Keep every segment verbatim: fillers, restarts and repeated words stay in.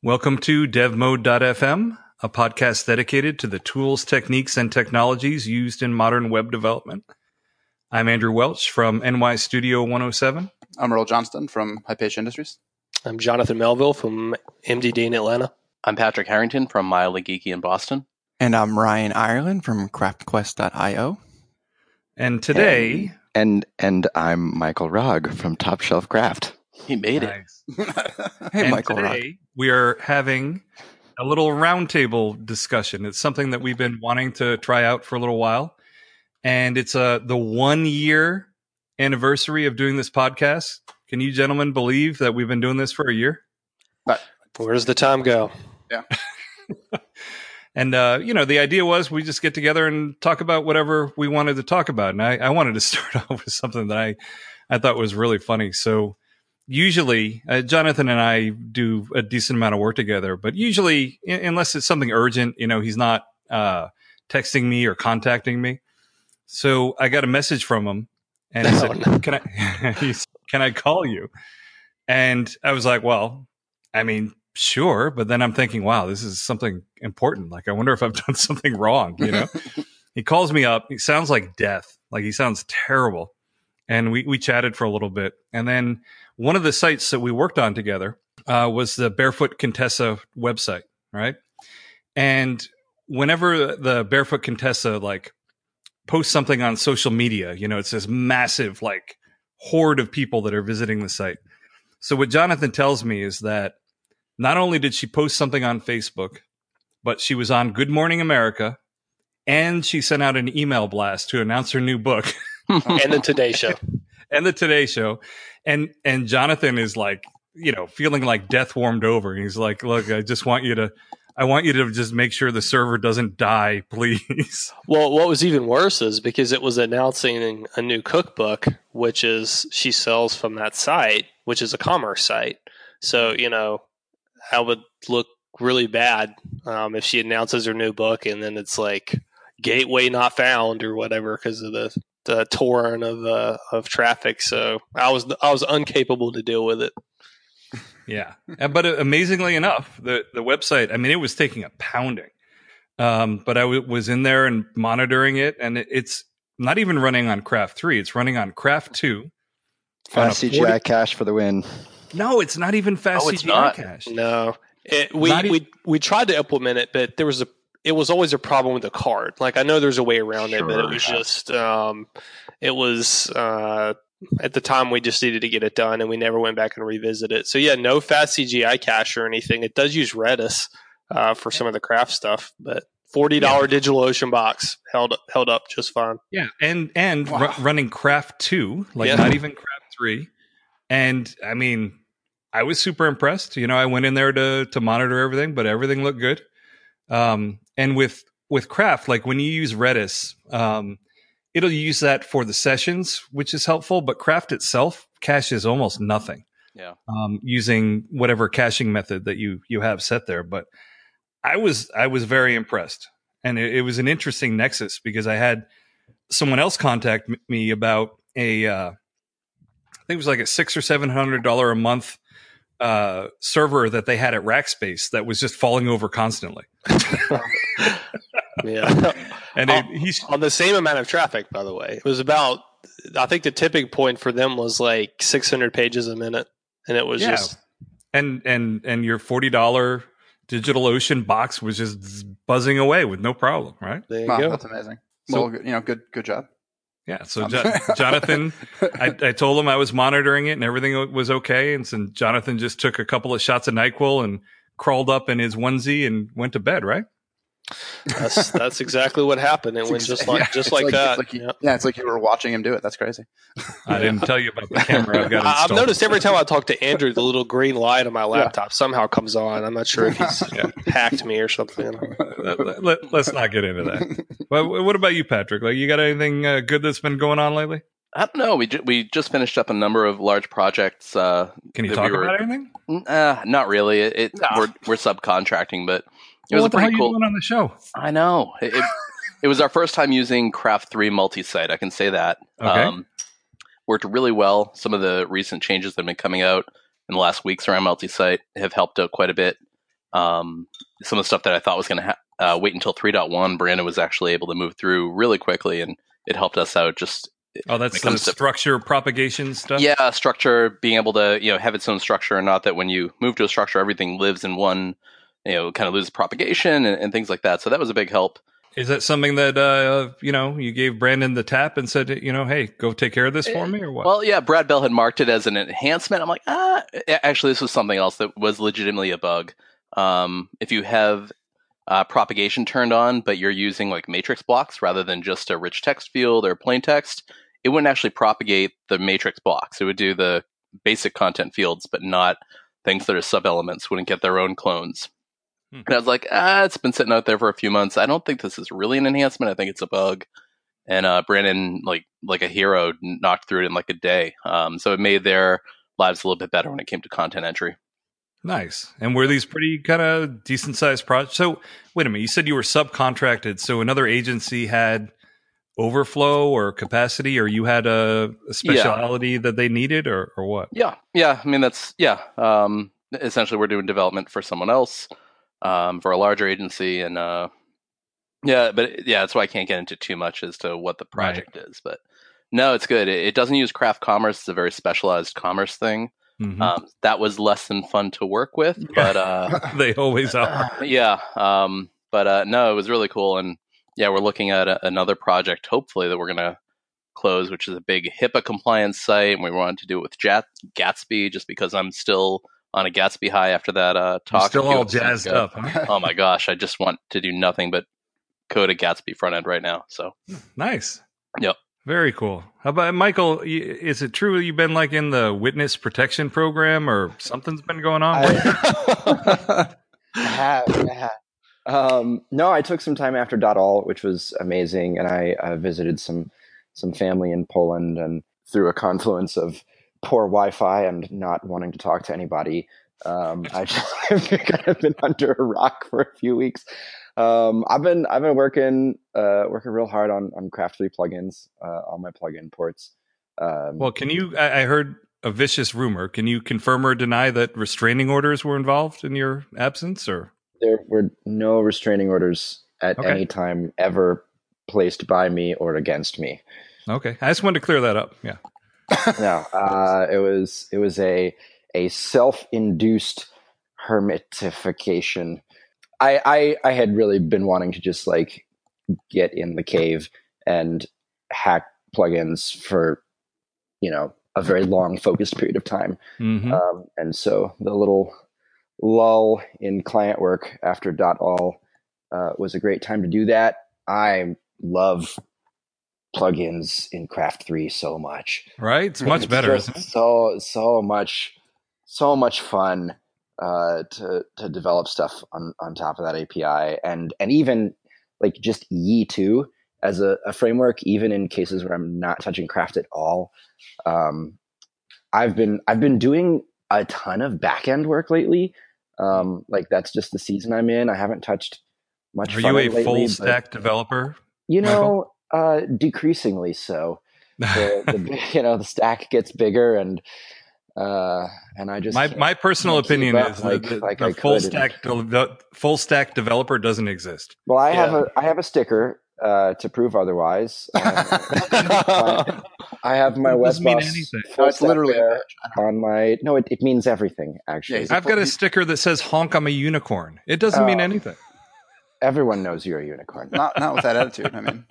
Welcome to DevMode dot f m, a podcast dedicated to the tools, techniques, and technologies used in modern web development. I'm Andrew Welch from N Y Studio one oh seven. I'm Earl Johnston from Hypatia Industries. I'm Jonathan Melville from M D D in Atlanta. I'm Patrick Harrington from Mildly Geeky in Boston. And I'm Ryan Ireland from CraftQuest dot io. And today... And, and and I'm Michael Rogg from Top Shelf Craft. He made nice. it. Hey, and Michael today, Rogg. we are having a little roundtable discussion. It's something that we've been wanting to try out for a little while. And it's uh, the one-year anniversary of doing this podcast. Can you gentlemen believe that we've been doing this for a year? But Where does the time go? yeah, And, uh, you know, the idea was we just get together and talk about whatever we wanted to talk about. And I, I wanted to start off with something that I, I thought was really funny. So usually, uh, Jonathan and I do a decent amount of work together, but usually, I- unless it's something urgent, you know, he's not uh, texting me or contacting me. So I got a message from him and he No, said, no. can I, he said, can I call you? And I was like, well, I mean, sure. But then I'm thinking, wow, this is something important. Like, I wonder if I've done something wrong, you know? He calls me up. He sounds like death. Like, he sounds terrible. And we, we chatted for a little bit. And then one of the sites that we worked on together uh, was the Barefoot Contessa website, right? And whenever the Barefoot Contessa, like, posts something on social media, you know, it's this massive, like, horde of people that are visiting the site. So what Jonathan tells me is that not only did she post something on Facebook, but she was on Good Morning America, and she sent out an email blast to announce her new book And the Today Show. and the Today Show. And and Jonathan is like, you know, feeling like death warmed over. He's like, look, I just want you to, I want you to just make sure the server doesn't die, please. Well, what was even worse is because it was announcing a new cookbook, which is she sells from that site, which is a commerce site. So, you know, I would look really bad um, if she announces her new book and then it's like gateway not found or whatever because of the, the torrent of uh, of traffic. So I was I was incapable to deal with it. Yeah. Uh, But uh, amazingly enough, the, the website, I mean, it was taking a pounding. Um, but I w- was in there and monitoring it, and it, it's not even running on Craft three. It's running on Craft two. on a Fast C G I forty cache for the win. No, it's not even fast Oh, it's C G I not. cache. No, it, we Not e- we we tried to implement it, but there was a it was always a problem with the card. Like I know there's a way around it, but it Sure, was yeah. just um, it was uh, at the time we just needed to get it done, and we never went back and revisit it. So yeah, no fast C G I cache or anything. It does use Redis uh, for some of the craft stuff, but forty dollar DigitalOcean box held held up just fine. Yeah, and and Wow. ru- running Craft two, like Yeah. not even Craft three. And I mean, I was super impressed. You know, I went in there to to monitor everything, but everything looked good. Um, and with with Craft, like when you use Redis, um, it'll use that for the sessions, which is helpful. But Craft itself caches almost nothing. Yeah. Um, using whatever caching method that you you have set there. But I was I was very impressed, and it, it was an interesting nexus because I had someone else contact m- me about a uh, I think it was like a six or seven hundred dollar a month uh, server that they had at Rackspace that was just falling over constantly, Yeah, and it, he's on the same amount of traffic, by the way. It was about I think the tipping point for them was like six hundred pages a minute, and it was Yeah. just and and and your forty dollar DigitalOcean box was just buzzing away with no problem, right? there you wow, go. that's amazing. So- well, good- you know, good good job. Yeah. So Um, jo- Jonathan, I, I told him I was monitoring it and everything was okay, and so Jonathan just took a couple of shots of NyQuil and crawled up in his onesie and went to bed, right? That's that's exactly what happened. It went just like Yeah, just it's like, it's that. like you- Yeah. Yeah, it's like you were watching him do it. That's crazy. I didn't tell you about the camera I've got I- I've installed. noticed every time I talk to Andrew, the little green light on my laptop somehow comes on. I'm not sure if he's Yeah. hacked me or something. let, let, let's not get into that. Well, what about you, Patrick? Like, you got anything uh, good that's been going on lately? I don't know. We ju- we just finished up a number of large projects. Uh, Can you that talk we were- about anything? Uh, not really. It, it No. we're we're subcontracting, but it Well, was what a the hell are pretty you cool. doing on the show? I know. It, it, it was our first time using Craft three multi-site. I can say that. Okay. Worked really well. Some of the recent changes that have been coming out in the last weeks around multi-site have helped out quite a bit. Um, some of the stuff that I thought was going to ha- uh, wait until three point one, Brandon was actually able to move through really quickly, and it helped us out. Just Oh, that's when it the comes to- structure propagation stuff? yeah, structure, being able to you know have its own structure, and not that when you move to a structure, everything lives in one, you know, kind of loses propagation and, and things like that. So that was a big help. Is that something that, uh, you know, you gave Brandon the tap and said, you know, hey, go take care of this for me or what? Well, yeah, Brad Bell had marked it as an enhancement. I'm like, ah, actually, this was something else that was legitimately a bug. Um, if you have uh, propagation turned on, but you're using like matrix blocks rather than just a rich text field or plain text, it wouldn't actually propagate the matrix blocks. It would do the basic content fields, but not things that are sub-elements, wouldn't get their own clones. Hmm. And I was like, ah, it's been sitting out there for a few months. I don't think this is really an enhancement. I think it's a bug. And uh, Brandon, like like a hero, knocked through it in like a day. Um, so it made their lives a little bit better when it came to content entry. Nice. And were these pretty kind of decent sized projects? So wait a minute, you said you were subcontracted. So another agency had overflow or capacity, or you had a, a speciality yeah. that they needed, or, or what? Yeah. Yeah. I mean, that's, yeah. Um, essentially, we're doing development for someone else, um, for a larger agency. And uh, yeah, but yeah, that's why I can't get into too much as to what the project right. is. But no, it's good. It, it doesn't use craft commerce. It's a very specialized commerce thing. Mm-hmm. Um, that was less than fun to work with, but uh, they always are. Yeah, um, but uh, no, it was really cool, and yeah, we're looking at a, another project, hopefully that we're gonna close, which is a big HIPAA compliance site, and we wanted to do it with Jat- Gatsby, just because I'm still on a Gatsby high after that uh, talk. You're still all jazzed up. Huh? Oh my gosh, I just want to do nothing but code a Gatsby front end right now. So nice. Yep. Very cool. How about Michael? Is it true you've been like in the witness protection program, or something's been going on? I, I have. I have. Um, no, I took some time after .all, which was amazing, and I uh, visited some some family in Poland, and through a confluence of poor Wi-Fi and not wanting to talk to anybody, um, I just kind of been under a rock for a few weeks. Um, I've been I've been working uh, working real hard on on Craft three plugins, uh, on my plugin ports. Um, well, can you? I, I heard a vicious rumor. Can you confirm or deny that restraining orders were involved in your absence? Or there were no restraining orders at okay. any time ever placed by me or against me. Okay, I just wanted to clear that up. Yeah. No, uh, it was it was a a self-induced hermitification. I, I I had really been wanting to just like get in the cave and hack plugins for, you know, a very long focused period of time. Mm-hmm. Um, and so the little lull in client work after .all uh, was a great time to do that. I love plugins in Craft three so much. Right? It's much it's better, isn't it? So, so much, so much fun. Uh, to to develop stuff on, on top of that A P I, and and even like just Yi two as a, a framework, even in cases where I'm not touching Craft at all. Um, I've been I've been doing a ton of backend work lately. Um, like that's just the season I'm in. I haven't touched much. Are you a lately, full stack developer? You know, uh, decreasingly so. The, the, you know, the stack gets bigger and. Uh, and I just my my personal opinion is like, that the, like the full stack de- full stack developer doesn't exist. Well, I yeah. have a I have a sticker uh, to prove otherwise. I have my doesn't mean Webboss anything. No, it's literally a badge. on my. No, it, it means everything. Actually, Yeah, I've got a sticker that says "Honk, I'm a unicorn." It doesn't Oh. mean anything. everyone knows you're a unicorn. Not not with that attitude. I mean,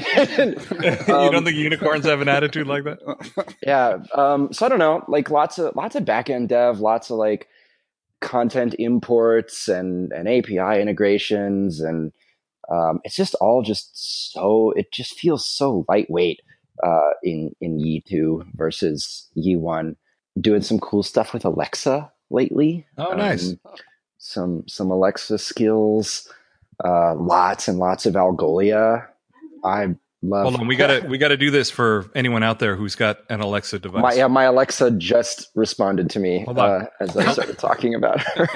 You don't think unicorns have an attitude like that? Yeah. Um, so I don't know, like lots of lots of backend dev, lots of like content imports and, and A P I integrations, and um, it's just all just so it just feels so lightweight uh, in in Yi two versus Yi one. Doing some cool stuff with Alexa lately. Oh, nice. Um, some some Alexa skills. Uh, lots and lots of Algolia. I love. Hold on, we gotta we gotta do this for anyone out there who's got an Alexa device. My yeah, my Alexa just responded to me Hold on. uh, as I started talking about her.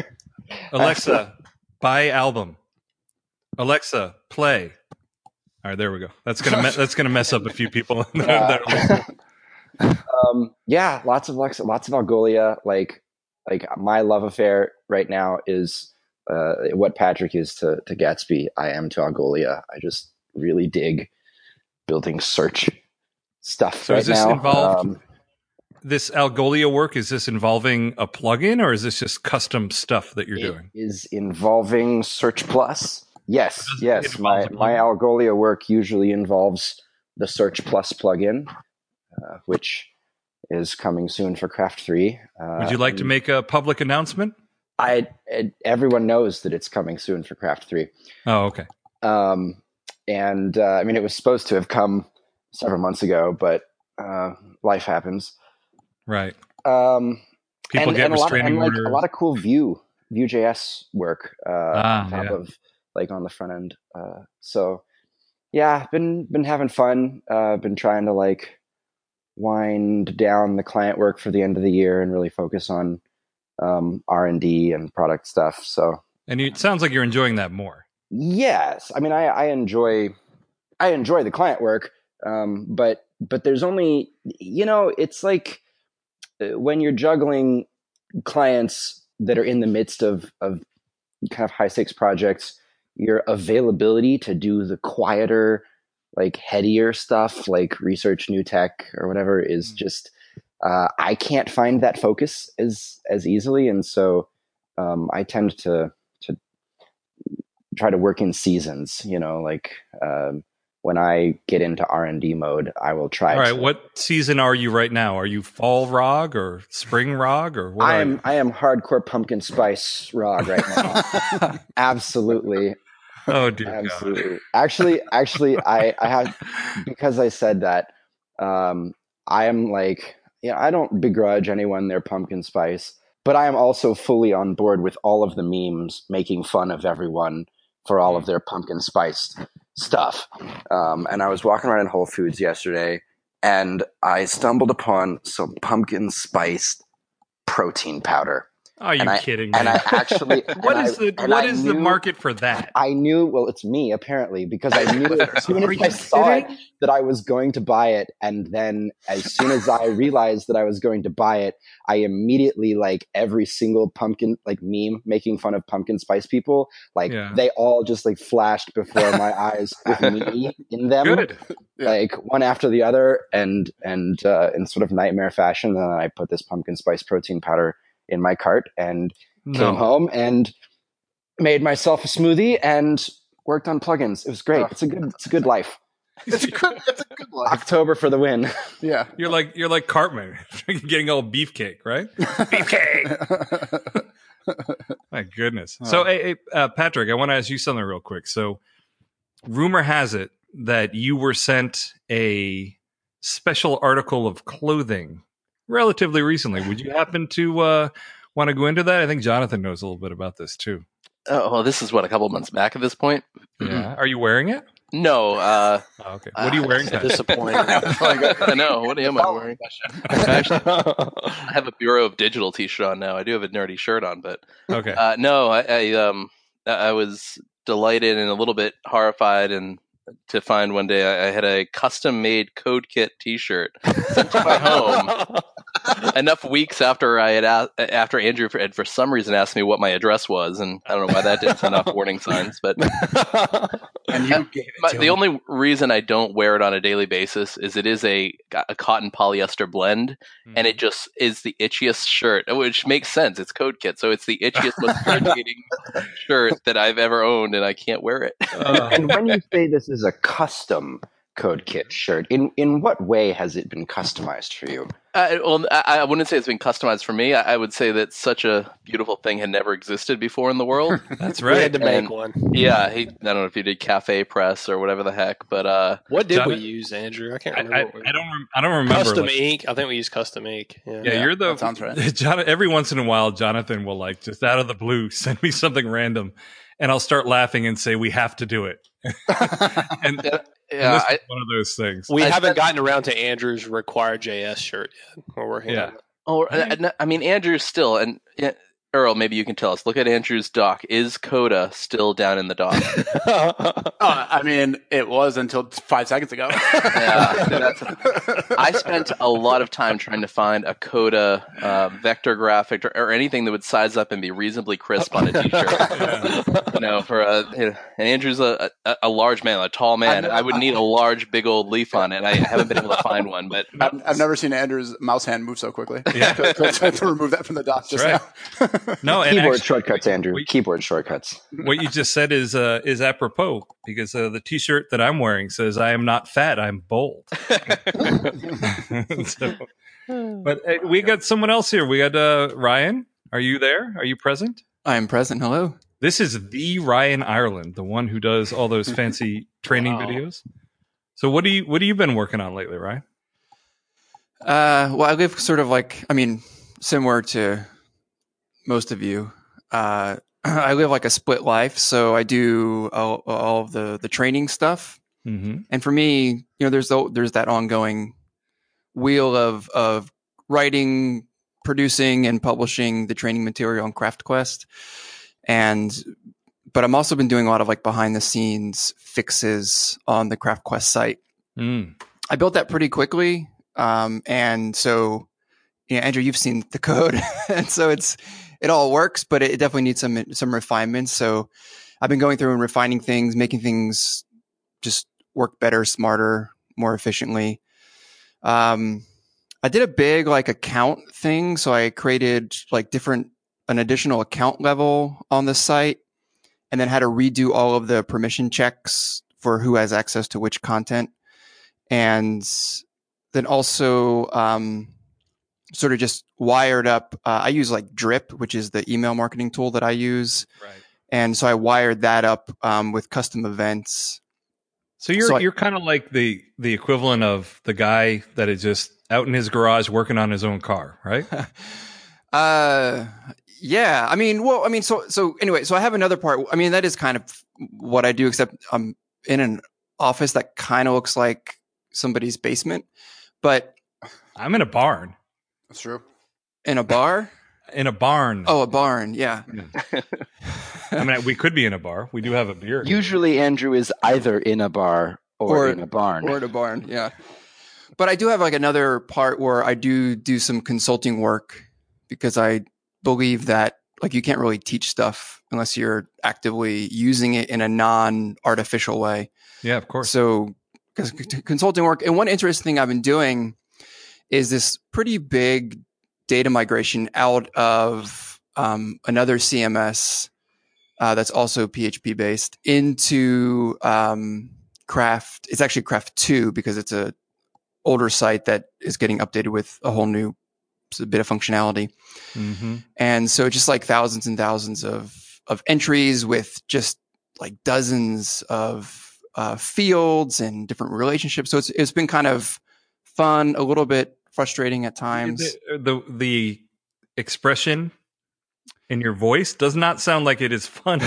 Alexa, buy album. Alexa, play. All right, there we go. That's gonna me- that's gonna mess up a few people. Uh, um, yeah, lots of Alexa, lots of Algolia. Like like my love affair right now is uh, what Patrick is to, to Gatsby, I am to Algolia. I just really dig building search stuff So right is this now. involved? Um, This Algolia work, is this involving a plugin or is this just custom stuff that you're it doing? is involving Search Plus. Yes, Does it yes. My involve a my plugin? Algolia work usually involves the Search Plus plugin, uh, which is coming soon for Craft three. Uh, Would you like to and make a public announcement? I, I everyone knows that it's coming soon for Craft three. Oh, okay. Um, and uh, I mean, it was supposed to have come several months ago, but uh, life happens. Right. Um, People and, get and a lot of, restraining and like orders. a lot of cool Vue Vue.js work uh, Ah, on top yeah. of like on the front end. Uh, so yeah, been been having fun. Uh, been trying to like wind down the client work for the end of the year and really focus on um, R and D and product stuff. So And you, it sounds like you're enjoying that more. yes, I mean I, I enjoy I enjoy the client work, um, but but there's only you know it's like uh, when you're juggling clients that are in the midst of of kind of high stakes projects, your availability to do the quieter, like headier stuff, like research new tech or whatever, is just uh, I can't find that focus as as easily, and so um, I tend to to try to work in seasons. You know, like um, when I get into R and D mode, I will try. All right. to, What season are you right now? Are you fall R O G or spring R O G or what I are am you? I am hardcore pumpkin spice R O G right now. Absolutely. Oh, dear Absolutely. Actually, actually, I, I have, because I said that, um, I am like, you know, I don't begrudge anyone their pumpkin spice, but I am also fully on board with all of the memes making fun of everyone for all of their pumpkin spiced stuff. Um, and I was walking around in Whole Foods yesterday and I stumbled upon some pumpkin spiced protein powder. God. Are you and I, kidding me? And I actually, What and is I, the and what I is the knew- market for that? I knew, well, it's me apparently, because I knew as soon Are as you I saw it kidding? that I was going to buy it. And then as soon as I realized that I was going to buy it, I immediately, like every single pumpkin, like meme making fun of pumpkin spice people, like Yeah. they all just like flashed before my eyes with me in them. Good. Yeah. Like one after the other, and and uh, in sort of nightmare fashion. Then I put this pumpkin spice protein powder in my cart and No. came home and made myself a smoothie and worked on plugins. It was great. Oh, It's a good, it's a good life. It's a good, it's a good life. October for the win. Yeah. You're like you're like Cartman getting all beefcake, right? Beefcake. My goodness. Oh. So, hey, hey, uh, Patrick, I want to ask you something real quick. So, rumor has it that you were sent a special article of clothing relatively recently. Would you happen to uh, want to go into that? I think Jonathan knows a little bit about this too. Oh, well, this is what, a couple months back at this point? Yeah. Are you wearing it? No. Uh, Oh, okay. What are you wearing? Pat? Disappointing. I know. What am I wearing? Actually, I have a Bureau of Digital t-shirt on now. I do have a nerdy shirt on, but Okay. uh, no, I, I um I was delighted and a little bit horrified and to find one day I, I had a custom-made CodeKit T-shirt sent to my home. Enough weeks after I had a- after Andrew for, had for some reason asked me what my address was, and I don't know why that didn't send off warning signs, but And you gave it my, to the him. only reason I don't wear it on a daily basis is it is a a cotton polyester blend, and it just is the itchiest shirt, which makes sense. It's CodeKit, so it's the itchiest, most irritating shirt that I've ever owned, and I can't wear it. Uh, And when you say this is a custom CodeKit shirt, in in what way has it been customized for you? Uh, well, I, I wouldn't say it's been customized for me. I, I would say that such a beautiful thing had never existed before in the world. that's We had right. to make And- one. Yeah, he, I don't know if you did Cafe Press or whatever the heck, but uh, What did we Jonathan- use, Andrew? I can't I, remember. I, what we I don't. Rem- I don't remember. Custom like- ink. I think we used custom ink. Yeah. Yeah, Yeah, you're the. that sounds right. John, every once in a while, Jonathan will like just out of the blue send me something random, and I'll start laughing and say, "We have to do it." and, yeah, and yeah this I, is one of those things. We I haven't spent- gotten around to Andrew's required J S shirt yet. We're working Yeah. on it. oh, I, I- I mean, Andrew still, and yeah, Earl, maybe you can tell us. Look at Andrew's dock. Is Coda still down in the dock? Uh, I mean, it was until five seconds ago. Yeah, that's, I spent a lot of time trying to find a Coda uh, vector graphic or, or anything that would size up and be reasonably crisp on a t-shirt. Yeah. You know, for a, and Andrew's a, a, a large man, a tall man. I've- I would need a large, big old leaf on it. I haven't been able to find one, but I've, I've never seen Andrew's mouse hand move so quickly. Yeah. to, to, to remove that from the dock just right. now. No, and Keyboard actually, shortcuts, Andrew. we- Keyboard shortcuts. what you just said is uh, is apropos because uh, the T-shirt that I'm wearing says "I am not fat, I'm bold." So, but uh, we got someone else here. We got uh, Ryan. Are you there? Are you present? I am present. Hello. This is the Ryan Ireland, the one who does all those fancy training Wow. videos. So what do you what have you been working on lately, Ryan? Uh, well, I live sort of like, I mean, similar to most of you. Uh, I live like a split life, so I do all, all of the the training stuff, Mm-hmm. and for me, you know, there's the, there's that ongoing wheel of of writing, producing, and publishing the training material on CraftQuest, and but I'm also been doing a lot of like behind the scenes fixes on the CraftQuest site. Mm. I built that pretty quickly. Um, and so, yeah, Andrew, you've seen the code, and so it's it all works, but it definitely needs some some refinements. So, I've been going through and refining things, making things just work better, smarter, more efficiently. Um, I did a big like account thing, so I created like different an additional account level on the site, and then had to redo all of the permission checks for who has access to which content, and then also um, sort of just wired up. Uh, I use like Drip, which is the email marketing tool that I use. Right. And so I wired that up um, with custom events. So you're So I- you're kind of like the the equivalent of the guy that is just out in his garage working on his own car, right? uh, yeah. I mean, well, I mean, so so anyway, so I have another part. I mean, that is kind of what I do, except I'm in an office that kind of looks like somebody's basement, but I'm in a barn. That's true. in a bar. In a barn. Oh, a barn. Yeah. I mean, we could be in a bar. We do have a beer. Usually, Andrew is either in a bar or, Or- in a barn. Or at a barn, yeah. But I do have like another part where I do do some consulting work because I believe that like you can't really teach stuff unless you're actively using it in a non-artificial way. Yeah, of course. So because consulting work, and one interesting thing I've been doing is this pretty big data migration out of um, another C M S uh, that's also P H P based into um, Craft. It's actually Craft two because it's a older site that is getting updated with a whole new bit of functionality. Mm-hmm. And so just like thousands and thousands of, of entries with just like dozens of uh, fields and different relationships. So it's, it's been kind of fun, a little bit frustrating at times. The, the the expression in your voice does not sound like it is fun.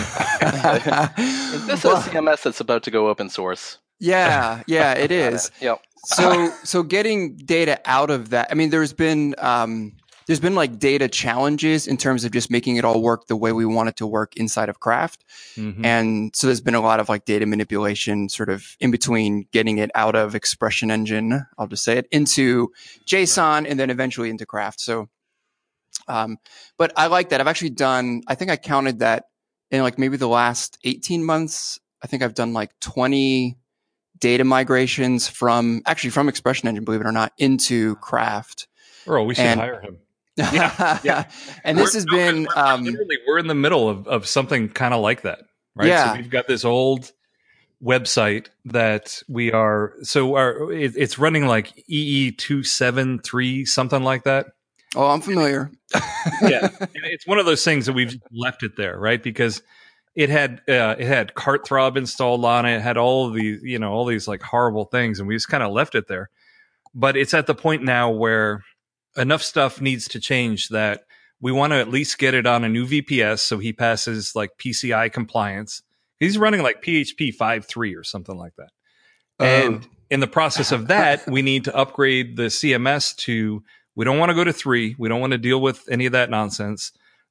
is this Well, a C M S that's about to go open source? yeah, yeah, it is. Yep. So, so getting data out of that, I mean, there's been, um, there's been like data challenges in terms of just making it all work the way we want it to work inside of Craft. Mhm. And so there's been a lot of like data manipulation sort of in between getting it out of Expression Engine, I'll just say it, into JSON and then eventually into Craft. So, um, but I like that. I've actually done, I think I counted that in like maybe the last eighteen months. I think I've done like twenty data migrations from actually from Expression Engine, believe it or not, into Craft. Earl, we should And- hire him. Yeah, yeah. And this We're- has no, 'cause been, we're, um, literally we're in the middle of, of something kind of like that, right? Yeah. So we've got this old website that we are so our it, it's running like E E two seven three something like that. oh, I'm familiar. Yeah, and it's one of those things that we've just left it there, right? Because it had uh, it had Cartthrob installed on it, it had all of these, you know, all these like horrible things, and we just kind of left it there. But it's at the point now where enough stuff needs to change that we want to at least get it on a new V P S so he passes like P C I compliance. He's running like P H P five point three or something like that. And in the process of that, we need to upgrade the C M S to, we don't want to go to three. We don't want to deal with any of that nonsense.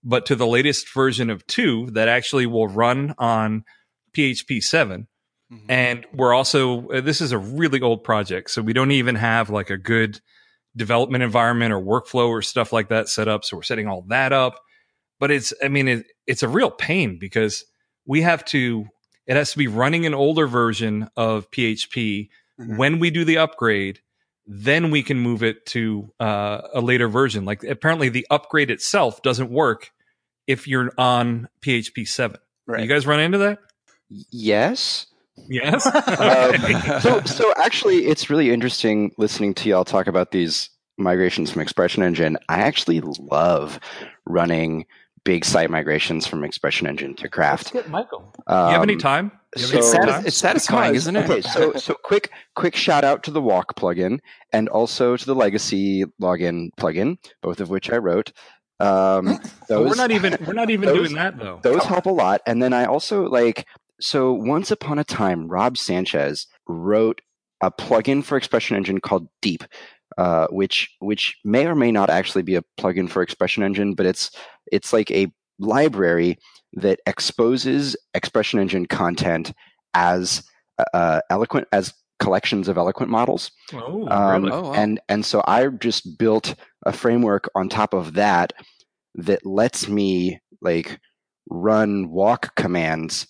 but to the latest version of two that actually will run on P H P seven. Mm-hmm. And we're also, uh, this is a really old project, so we don't even have like a good development environment or workflow or stuff like that set up. So we're setting all that up. But it's, I mean, it, it's a real pain because we have to, it has to be running an older version of P H P. Mm-hmm. When we do the upgrade, then we can move it to uh, a later version. Like apparently the upgrade itself doesn't work if you're on P H P seven. Right. You guys run into that? Yes. Yes. um, so, so actually, it's really interesting listening to y'all talk about these migrations from Expression Engine. I actually love running big site migrations from Expression Engine to Craft. Let's get Michael. Um, you have any time? Have so, any it's, time? it's satisfying, isn't it? Okay, so so quick quick shout out to the Walk plugin and also to the Legacy login plugin, both of which I wrote. Um, those, we're not even we're not even those, doing that though. Those help a lot. And then I also like so once upon a time, Rob Sanchez wrote a plugin for Expression Engine called Deep, uh, which which may or may not actually be a plugin for Expression Engine, but it's it's like a library that exposes Expression Engine content as uh, eloquent as collections of eloquent models. Oh, um, really? Oh, wow. And and so I just built a framework on top of that that lets me like run walk commands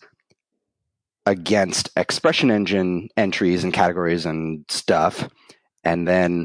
against Expression Engine entries and categories and stuff, and then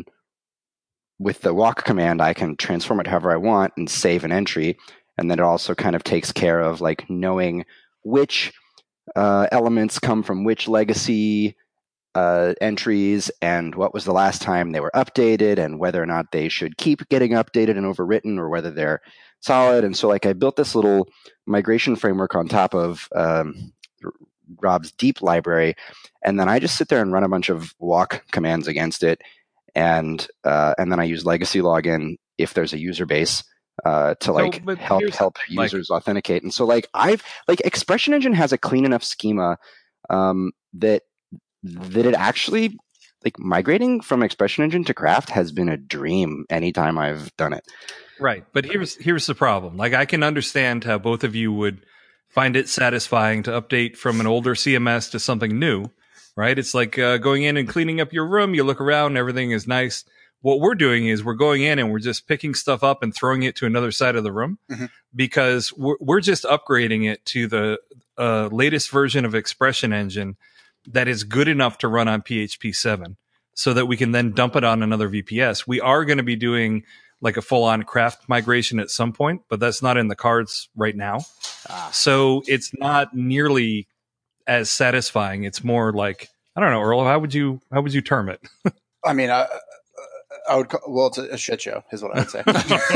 with the walk command, I can transform it however I want and save an entry. And then it also kind of takes care of like knowing which uh, elements come from which legacy uh, entries and what was the last time they were updated and whether or not they should keep getting updated and overwritten or whether they're solid. And so like I built this little migration framework on top of um, Rob's Deep library. And then I just sit there and run a bunch of walk commands against it. And uh, and then I use Legacy Login if there's a user base uh, to like so, help help like, users authenticate. And so like I've like Expression Engine has a clean enough schema um, that that it actually like migrating from Expression Engine to Craft has been a dream anytime I've done it. Right, but here's here's the problem. Like I can understand how both of you would find it satisfying to update from an older C M S to something new. Right? It's like uh, going in and cleaning up your room. You look around, everything is nice. What we're doing is we're going in and we're just picking stuff up and throwing it to another side of the room mm-hmm. because we're, we're just upgrading it to the uh, latest version of Expression Engine that is good enough to run on P H P seven so that we can then dump it on another V P S. We are going to be doing like a full-on Craft migration at some point, but that's not in the cards right now. Ah. So it's not nearly as satisfying. It's more like, I don't know, Earl, how would you how would you term it? I mean, I, I would call, well, it's a, a shit show is what I would say.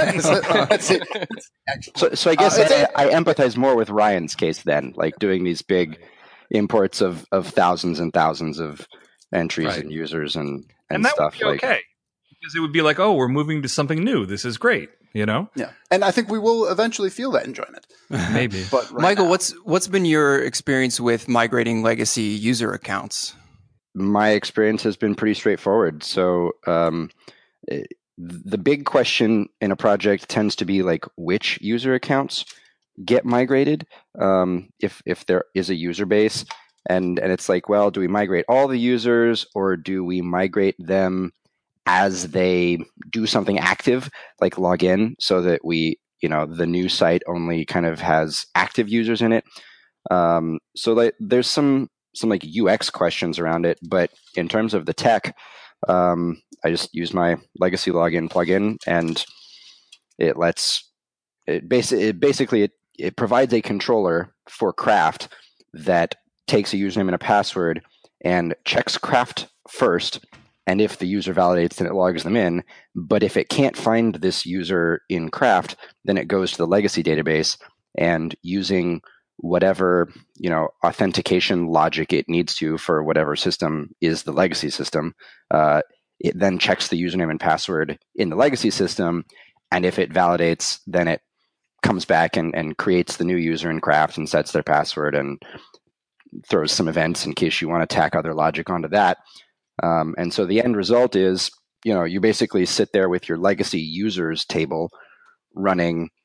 it's, it's, so, so I guess uh, I, I empathize more with Ryan's case then, like doing these big imports of, of thousands and thousands of entries right. and users and, and, and that stuff. Would be like okay. Because it would be like, oh, we're moving to something new. This is great, you know? Yeah. And I think we will eventually feel that enjoyment. Maybe. But right Michael, now, what's what's been your experience with migrating legacy user accounts? My experience has been pretty straightforward. So um, it, the big question in a project tends to be like which user accounts get migrated um, if if there is a user base. And, and it's like, well, do we migrate all the users or do we migrate them as they do something active, like log in, so that we, you know, the new site only kind of has active users in it. Um, so like, there's some some like U X questions around it, but in terms of the tech, um, I just use my Legacy Login plugin, and it lets it, basi- it basically it, it provides a controller for Craft that takes a username and a password and checks Craft first. And if the user validates, then it logs them in. But if it can't find this user in Craft, then it goes to the legacy database and using whatever, you know, authentication logic it needs to for whatever system is the legacy system, uh, it then checks the username and password in the legacy system. And if it validates, then it comes back and, and creates the new user in Craft and sets their password and throws some events in case you want to tack other logic onto that. Um, and so the end result is, you know, you basically sit there with your legacy users table running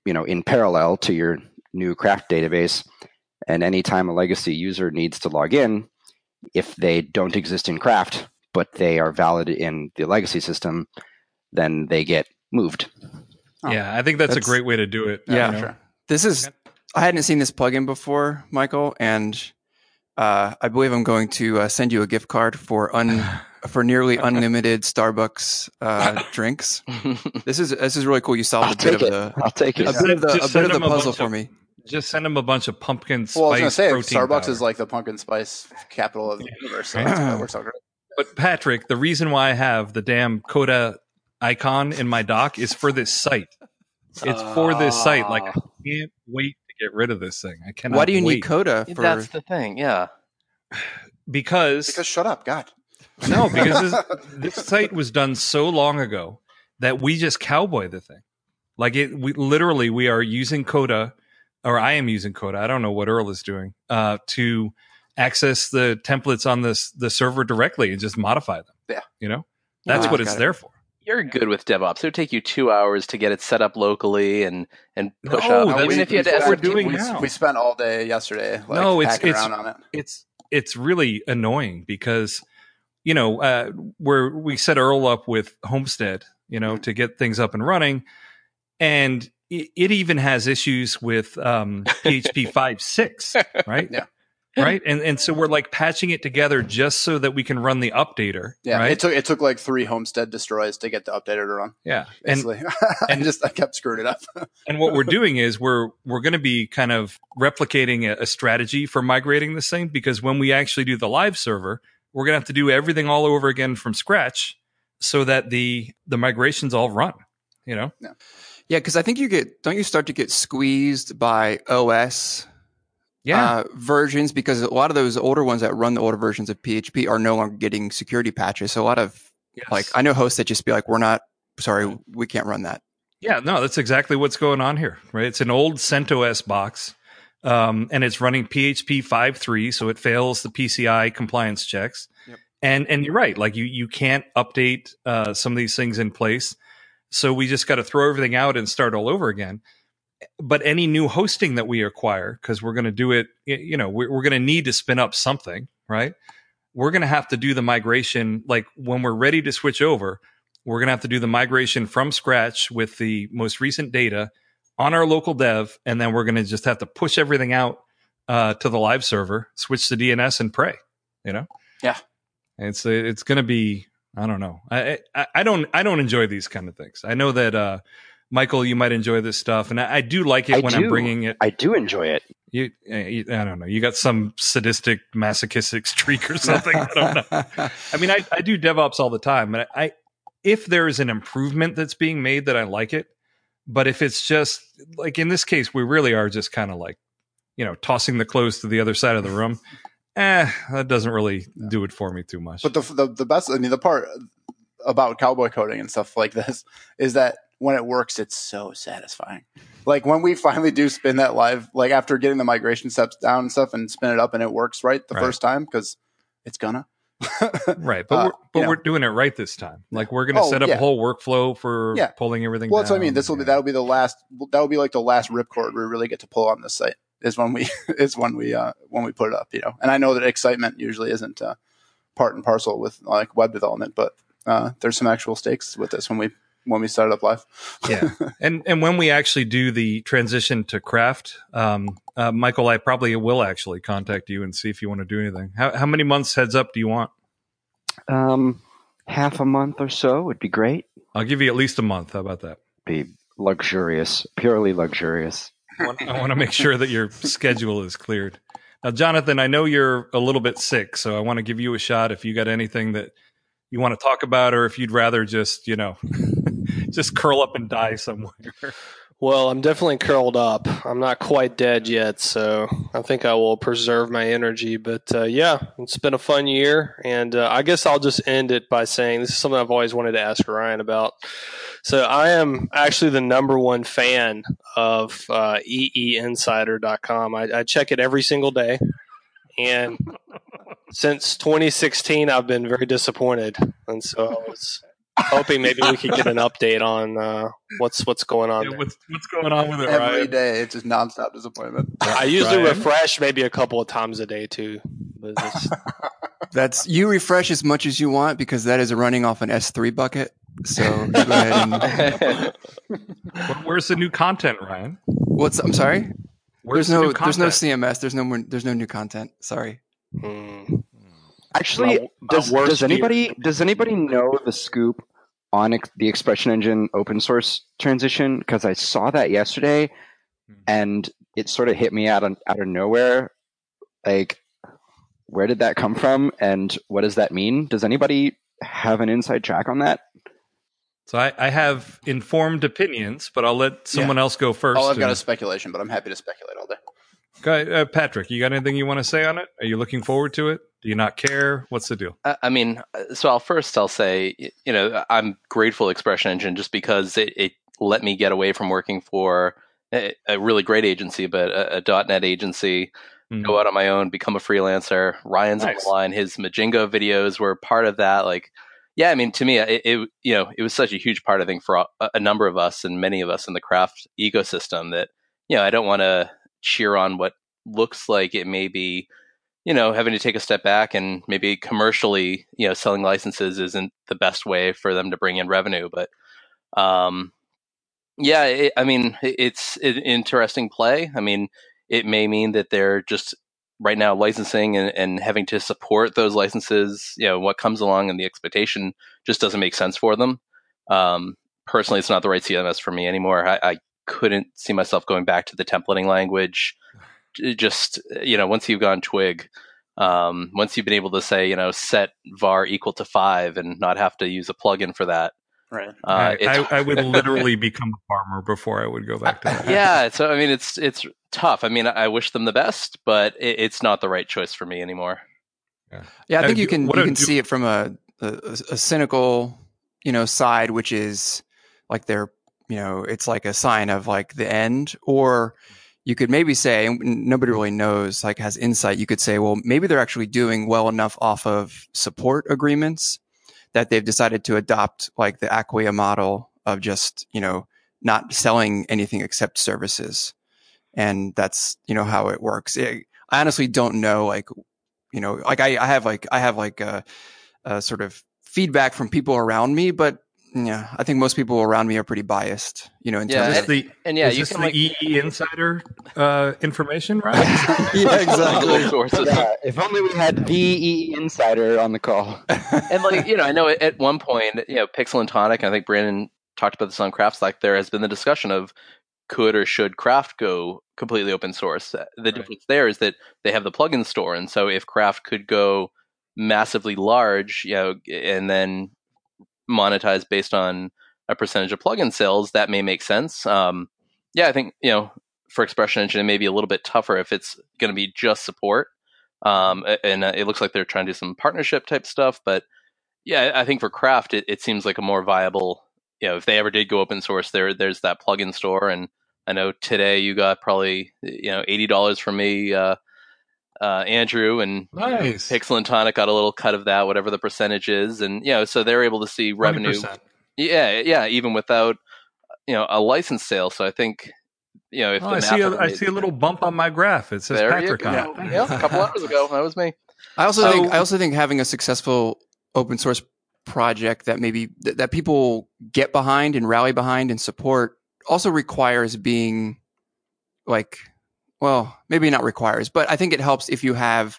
you know, in parallel to your new craft database. And anytime a legacy user needs to log in, if they don't exist in craft, but they are valid in the legacy system, then they get moved. Oh, yeah, I think that's, that's a great way to do it. Yeah, you know? sure. This is, I hadn't seen this plugin before, Michael, and uh, I believe I'm going to uh, send you a gift card for un for nearly unlimited Starbucks uh, drinks. This is this is really cool. You solved I'll a bit take of it. the I'll take it. a bit of the Just a bit of send the them a puzzle bunch for of- me. Just send them a bunch of pumpkin spice Well, I was going to say, protein Starbucks powder. is like the pumpkin spice capital of the universe. So that's- that works out great. But Patrick, the reason why I have the damn Coda icon in my dock is for this site. It's for this site. Like, I can't wait to get rid of this thing. I cannot. Why do you wait. need Coda for? That's the thing. Yeah. Because, Because shut up, God. no, because this, this site was done so long ago that we just cowboy the thing. Like it, we literally we are using Coda, or I am using Coda. I don't know what Earl is doing uh, to access the templates on this the server directly and just modify them. Yeah. You know, that's Ah, what it's got it. there for. You're good with DevOps. It would take you two hours to get it set up locally and, and push No, up. that's- Even if you had to that's what S we're R T doing we, now. we spent all day yesterday like, No, it's- hacking it's- around on it. It's it's really annoying because you know uh, where we set Earl up with Homestead, you know, to get things up and running, and it, it even has issues with um, P H P five point six, right? Yeah. Right, and and so we're like patching it together just so that we can run the updater. Yeah, right? it took it took like three Homestead destroys to get the updater to run. yeah, and Basically, and and- just I kept screwing it up. and what we're doing is we're we're going to be kind of replicating a, a strategy for migrating this thing, because when we actually do the live server, we're going to have to do everything all over again from scratch so that the the migrations all run, you know. Yeah, because I think you get don't you start to get squeezed by O S uh, versions, because a lot of those older ones that run the older versions of P H P are no longer getting security patches. So a lot of Yes. like I know hosts that just be like, we're not sorry, we can't run that. Yeah, no, that's exactly what's going on here, right? It's an old CentOS box, um, and it's running P H P five point three, so it fails the P C I compliance checks. Yep. And and you're right, like you you can't update uh, some of these things in place, so we just got to throw everything out and start all over again. But any new hosting that we acquire, because we're going to do it, y- you know, we're, we're going to need to spin up something, right? We're going to have to do the migration, like when we're ready to switch over, we're going to have to do the migration from scratch with the most recent data on our local dev, and then we're going to just have to push everything out uh, to the live server, switch to D N S, and pray. You know, Yeah. And it's it's going to be, I don't know, I, I I don't I don't enjoy these kind of things. I know that uh, Michael, you might enjoy this stuff, and I, I do like it I when do. I'm bringing it. I do enjoy it. You, uh, you, I don't know. You got some sadistic, masochistic streak or something. I don't know. I mean, I, I do DevOps all the time, and I, I if there is an improvement that's being made, that I like it. But if it's just like in this case, we really are just kind of like, you know, tossing the clothes to the other side of the room. Eh, that doesn't really do it for me too much. But the, the the best, I mean, the part about cowboy coding and stuff like this is that when it works, it's so satisfying. Like when we finally do spin that live, like after getting the migration steps down and stuff, and spin it up, and it works right the Right. first time, because it's gonna. right, but Uh, we're but you know. we're doing it right this time. Like we're going to Oh, set up yeah. a whole workflow for Yeah. pulling everything. Well, that's what I down. mean. This will be Yeah. that will be the last. That will be like the last ripcord we really get to pull on this site. Is when we is when we uh when we put it up, you know. And I know that excitement usually isn't uh, part and parcel with like web development, but uh, there's some actual stakes with this when we when we start it up live. Yeah, and and when we actually do the transition to craft, um, uh, Michael, I probably will actually contact you and see if you want to do anything. How how many months heads up do you want? Um, half a month or so would be great. I'll give you at least a month. How about that? Be luxurious, purely luxurious. I want, I want to make sure that your schedule is cleared. Now, Jonathan, I know you're a little bit sick, so I want to give you a shot if you got anything that you want to talk about, or if you'd rather just, you know, just curl up and die somewhere. Well, I'm definitely curled up. I'm not quite dead yet, so I think I will preserve my energy. But uh, yeah, it's been a fun year, and uh, I guess I'll just end it by saying this is something I've always wanted to ask Ryan about. So I am actually the number one fan of uh, E E Insider dot com. I, I check it every single day, and since twenty sixteen, I've been very disappointed, and so I was hoping maybe we could get an update on uh, what's what's going on. Yeah, there. what's what's going on with it, Every Ryan? day, it's just nonstop disappointment. I usually Ryan? refresh maybe a couple of times a day too. But it's, That's you refresh as much as you want because that is running off an S three bucket. So go ahead and Where- Where's the new content, Ryan? what's I'm sorry. Where's There's the no new there's no content? C M S. There's no more, there's no new content. Sorry. hmm. Actually, My- my does, worst does fear. anybody does anybody know the scoop on ex- the Expression Engine open source transition? Because I saw that yesterday, and it sort of hit me out of out of nowhere. Like, where did that come from, and what does that mean? Does anybody have an inside track on that? So I, I have informed opinions, but I'll let someone else go first. All I've got and- is speculation, but I'm happy to speculate all day. Go ahead, uh, Patrick, you got anything you want to say on it? Are you looking forward to it? Do you not care? What's the deal? I I mean, so I'll first I'll say, y- you know, I'm grateful Expression Engine just because it, it let me get away from working for a, a really great agency, but a, a .NET agency, Mm. go out on my own, become a freelancer. Ryan's Nice. on the line. His Majingo videos were part of that. Like, yeah, I mean, to me, it, it you know, it was such a huge part, I think, for a, a number of us and many of us in the craft ecosystem that, you know, I don't want to cheer on what looks like it may be, you know, having to take a step back and maybe commercially, you know, selling licenses isn't the best way for them to bring in revenue. But, um, yeah, it, I mean, it, it's an interesting play. I mean, it may mean that they're just right now licensing and, and having to support those licenses, you know, what comes along and the expectation just doesn't make sense for them. Um, personally, it's not the right C M S for me anymore. I, I couldn't see myself going back to the templating language. It just, you know, once you've gone Twig, um, once you've been able to say, you know, set var equal to five and not have to use a plugin for that. Right. Uh, I, it's, I, I would literally become a farmer before I would go back to that. yeah. So, I mean, it's, it's tough. I mean, I wish them the best, but it, it's not the right choice for me anymore. Yeah, I Uh, think you do- can what you do- can do- see it from a, a a cynical, you know, side, which is like they're, you know, it's like a sign of like the end. Or you could maybe say, and nobody really knows, like has insight. You could say, well, maybe they're actually doing well enough off of support agreements that they've decided to adopt like the Acquia model of just, you know, not selling anything except services. And that's, you know, how it works. It, I honestly don't know, like, you know, like I, I have like, I have like a, a sort of feedback from people around me, but yeah, I think most people around me are pretty biased, you know, in Yeah, Is terms this of, the, And yeah, is you this can the like E E Insider uh, information, right? yeah, exactly. sources. Yeah, if only we had the E E Insider on the call. And like, you know, I know at one point, you know, Pixel and Tonic, I think Brandon talked about this on Craft Slack, there has been the discussion of could or should Craft go completely open source. The difference there is that they have the plugin store. And so if Craft could go massively large, you know, and then monetize based on a percentage of plugin sales, that may make sense. Um, yeah, I think, you know, for Expression Engine, it may be a little bit tougher if it's going to be just support. Um, and uh, it looks like they're trying to do some partnership type stuff, but yeah, I think for Craft, it, it seems like a more viable, you know, if they ever did go open source, there, there's that plugin store. And I know today you got probably, you know, eighty dollars from me, uh, uh, Andrew, and Nice. Pixel and Tonic got a little cut of that, whatever the percentage is. And, you know, so they're able to see revenue. twenty percent. Yeah, yeah, even without, you know, a license sale. So I think, you know, if Oh, the I math see a, ever I made- see a little bump on my graph. It says there Patrick you on go. it. Yeah, a couple hours ago, that was me. I also So- think I also think having a successful open source project that maybe that, that people get behind and rally behind and support also requires being like, well, maybe not requires, but I think it helps if you have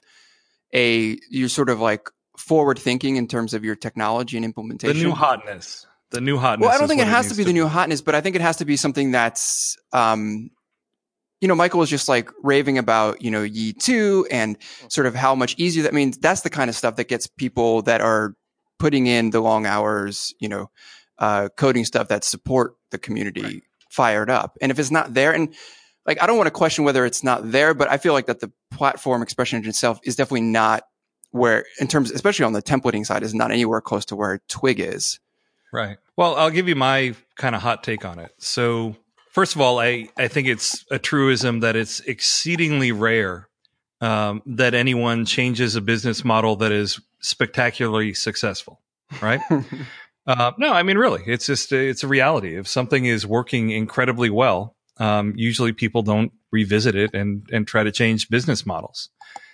a you're sort of like forward thinking in terms of your technology and The implementation. new hotness. The new hotness. Well, I don't is think it what has to needs be the new hotness, but I think it has to be something that's, um, you know, Michael was just like raving about, you know, Yi two and sort of how much easier that means. That's the kind of stuff that gets people that are putting in the long hours, you know, uh, coding stuff that support the community Right. fired up. And if it's not there, and like, I don't want to question whether it's not there, but I feel like that the platform Expression Engine itself is definitely not where, in terms, especially on the templating side, is not anywhere close to where Twig is. Right. Well, I'll give you my kind of hot take on it. So, first of all, I, I think it's a truism that it's exceedingly rare um, that anyone changes a business model that is spectacularly successful, right? Uh, no, I mean, really, it's just it's a reality. If something is working incredibly well, um, usually people don't revisit it and and try to change business models.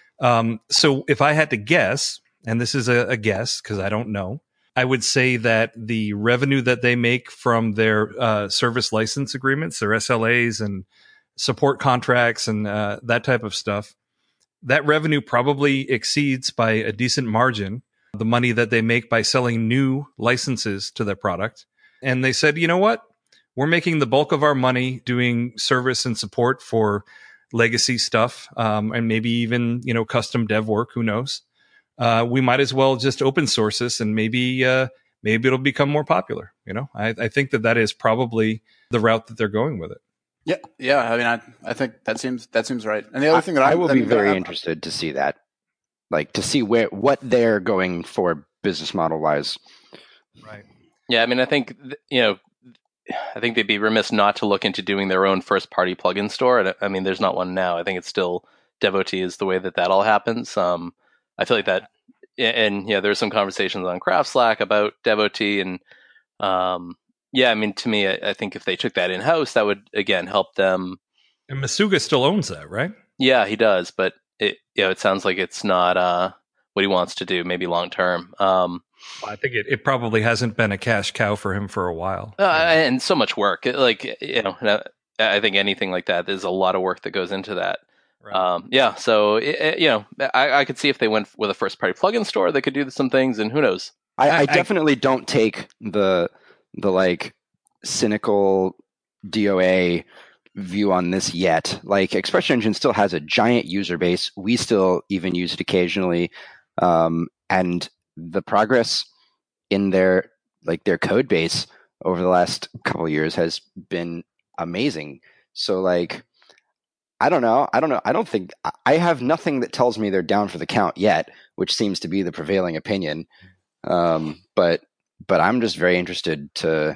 Um, so if I had to guess, and this is a, a guess because I don't know, I would say that the revenue that they make from their uh, service license agreements, their S L As and support contracts and uh, that type of stuff, that revenue probably exceeds by a decent margin the money that they make by selling new licenses to their product. And they said, you know what? We're making the bulk of our money doing service and support for legacy stuff, um, and maybe even, you know, custom dev work. Who knows? Uh, we might as well just open source this, and maybe uh, maybe it'll become more popular. You know, I, I think that that is probably the route that they're going with it. Yeah, yeah. I mean, I I think that seems that seems right. And the other I, thing that I, I will I be mean, very I, interested to see that, like to see where what they're going for business model wise. Right. Yeah, I mean, I think you know, I think they'd be remiss not to look into doing their own first-party plugin store. And I mean, there's not one now. I think it's still Devotee is the way that that all happens. Um, I feel like that, and yeah, there's some conversations on Craft Slack about Devotee, and um, yeah, I mean, to me, I, I think if they took that in house, that would again help them. And Masuga still owns that, right? Yeah, he does, but it, you know, it sounds like it's not uh, what he wants to do, maybe long term. Um, Well, I think it, it probably hasn't been a cash cow for him for a while. uh, and so much work, like you know, I think anything like that, there's a lot of work that goes into that. Right. Um, yeah, so it, it, you know, I, I could see if they went with a first-party plugin store, they could do some things, and who knows? I, I, I- definitely don't take the the like cynical D O A view on this yet. Like Expression Engine still has a giant user base. We still even use it occasionally, um, and the progress in their like their code base over the last couple of years has been amazing. So like. I don't know. I don't know. I don't think I have nothing that tells me they're down for the count yet, which seems to be the prevailing opinion. Um, but but I'm just very interested to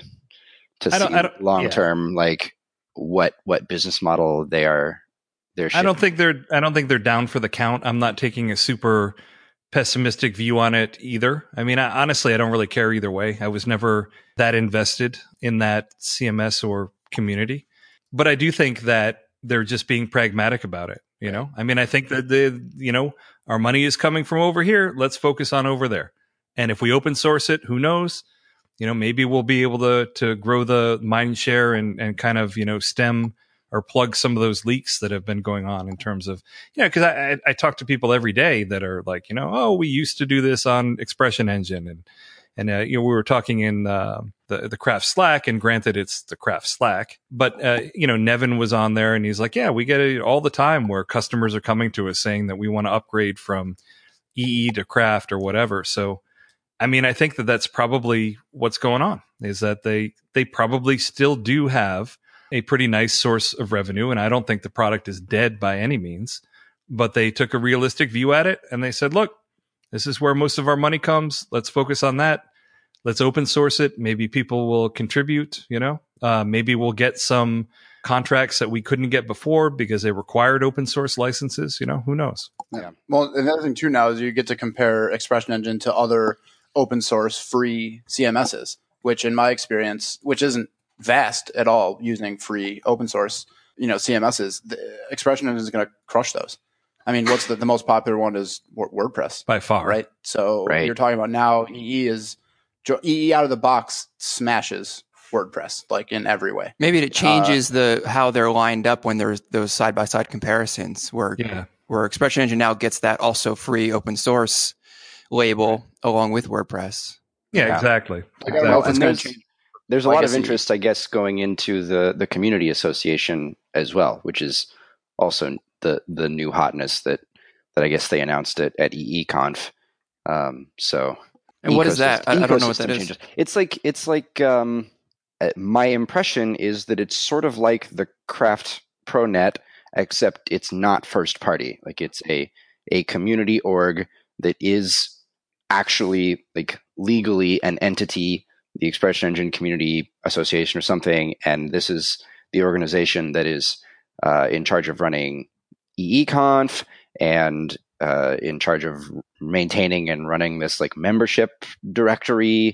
to I don't- see I don't- long yeah. term like what what business model they are they're. I don't shipping. think they're I don't think they're down for the count. I'm not taking a super pessimistic view on it either. I mean, I, honestly, I don't really care either way. I was never that invested in that C M S or community, but I do think that they're just being pragmatic about it. You know, I mean, I think that the, you know, our money is coming from over here. Let's focus on over there. And if we open source it, who knows, you know, maybe we'll be able to, to grow the mind share and, and kind of, you know, stem or plug some of those leaks that have been going on in terms of, you know, cause I, I, I talk to people every day that are like, you know, oh, we used to do this on Expression Engine. And, And, uh, you know, we were talking in uh, the, the Craft Slack, and granted, it's the Craft Slack, but, uh, you know, Nevin was on there and he's like, yeah, we get it all the time where customers are coming to us saying that we want to upgrade from E E to Craft or whatever. So, I mean, I think that that's probably what's going on, is that they, they probably still do have a pretty nice source of revenue. And I don't think the product is dead by any means, but they took a realistic view at it and they said, look, this is where most of our money comes. Let's focus on that. Let's open source it. Maybe people will contribute, you know, uh, maybe we'll get some contracts that we couldn't get before because they required open source licenses. You know, who knows? Yeah. Well, another thing too now is you get to compare Expression Engine to other open source free C M Ss, which in my experience, which isn't vast at all using free open source, you know, C M Ss, the Expression Engine is going to crush those. I mean, what's the, the most popular one is WordPress By far. right? So Right. you're talking about now E E is E E out of the box smashes WordPress like in every way. Maybe it changes the how they're lined up when there's those side by side comparisons where Yeah. where Expression Engine now gets that also free open source label along with WordPress. Yeah, Yeah. exactly. I don't know if And it's going there's, to change. there's a Like lot I of see. interest, I guess, going into the the community association as well, which is also the the new hotness that that I guess they announced at at EEConf. Um, so. And what is that? Ecosystem- I, I don't know what that ecosystem is. changes. It's like it's like um, uh, my impression is that it's sort of like the Craft ProNet, except it's not first party. Like it's a a community org that is actually like legally an entity, the Expression Engine Community Association or something, and this is the organization that is uh, in charge of running EEConf and uh, in charge of maintaining and running this like membership directory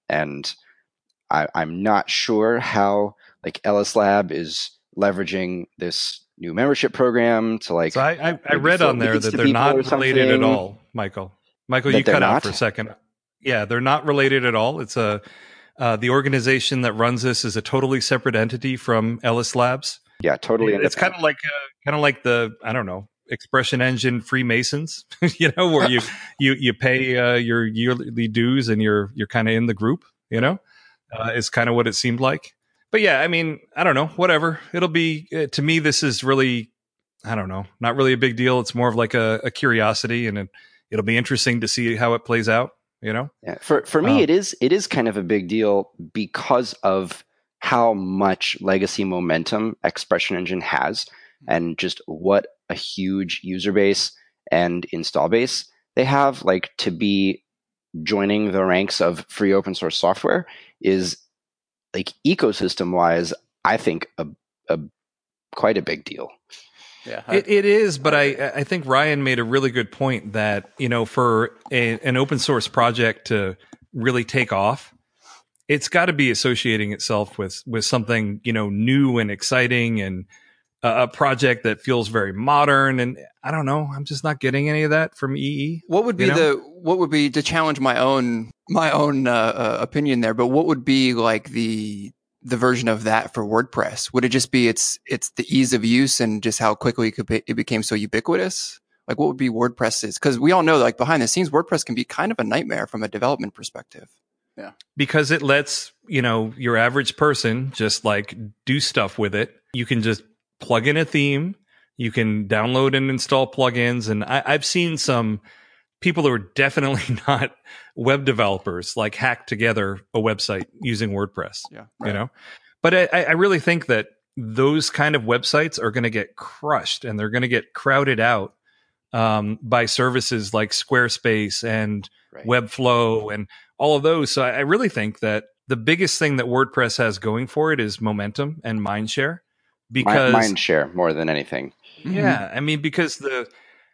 and I, I'm not sure how like Ellis Lab is leveraging this new membership program to like. So I, I, I maybe read fill on there leads that to they're people not or related at something. all, Michael. Michael, That you they're cut out not? for a second. Yeah, they're not related at all. It's a uh, the organization that runs this is a totally separate entity from Ellis Labs. Yeah, totally. It's kind of like uh, kind of like the I don't know Expression Engine Freemasons, you know, where you you you pay uh, your yearly dues and you're you're kind of in the group, you know, uh, is kind of what it seemed like. But yeah, I mean, I don't know, whatever. It'll be uh, to me. This is really, I don't know, not really a big deal. It's more of like a, a curiosity, and it, it'll be interesting to see how it plays out. You know, yeah. for for me, Um, it is it is kind of a big deal because of how much legacy momentum Expression Engine has, and just what a huge user base and install base they have. Like, to be joining the ranks of free open source software is, like, ecosystem wise, I think a, a quite a big deal. Yeah, I- It, it is, but I, I think Ryan made a really good point that, you know, for a, an open source project to really take off, it's got to be associating itself with, with something, you know, new and exciting, and a, a project that feels very modern. And I don't know, I'm just not getting any of that from E E. What would be You know? the what would be to challenge my own my own uh, uh, opinion there? But what would be like the the version of that for WordPress? Would it just be it's it's the ease of use and just how quickly it, could be, it became so ubiquitous? Like, what would be WordPress's? Because we all know, like, behind the scenes, WordPress can be kind of a nightmare from a development perspective. Because it lets, you know, your average person just like do stuff with it. You can just plug in a theme. You can download and install plugins. And I, I've seen some people who are definitely not web developers like hack together a website using WordPress. Yeah, You know, but I, I really think that those kind of websites are going to get crushed, and they're going to get crowded out um, by services like Squarespace and Right. Webflow and all of those. So I, I really think that the biggest thing that WordPress has going for it is momentum and mindshare. Because Mind share more than anything. yeah, I mean, because the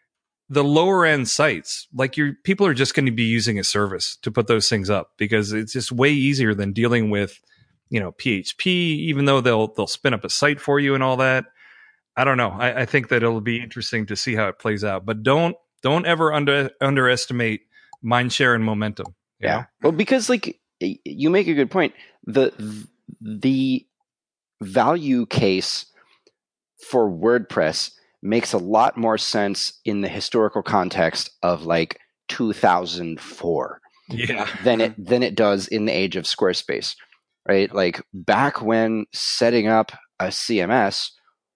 the lower end sites, like your people are just going to be using a service to put those things up, because it's just way easier than dealing with, you know, P H P, even though they'll they'll spin up a site for you and all that. I don't know. I, I think that it'll be interesting to see how it plays out. But don't don't ever under underestimate mindshare and momentum. you Yeah. know? Well, because like y- you make a good point. The the value case for WordPress makes a lot more sense in the historical context of like two thousand four Yeah. than it than it does in the age of Squarespace, right? Like, back when setting up a C M S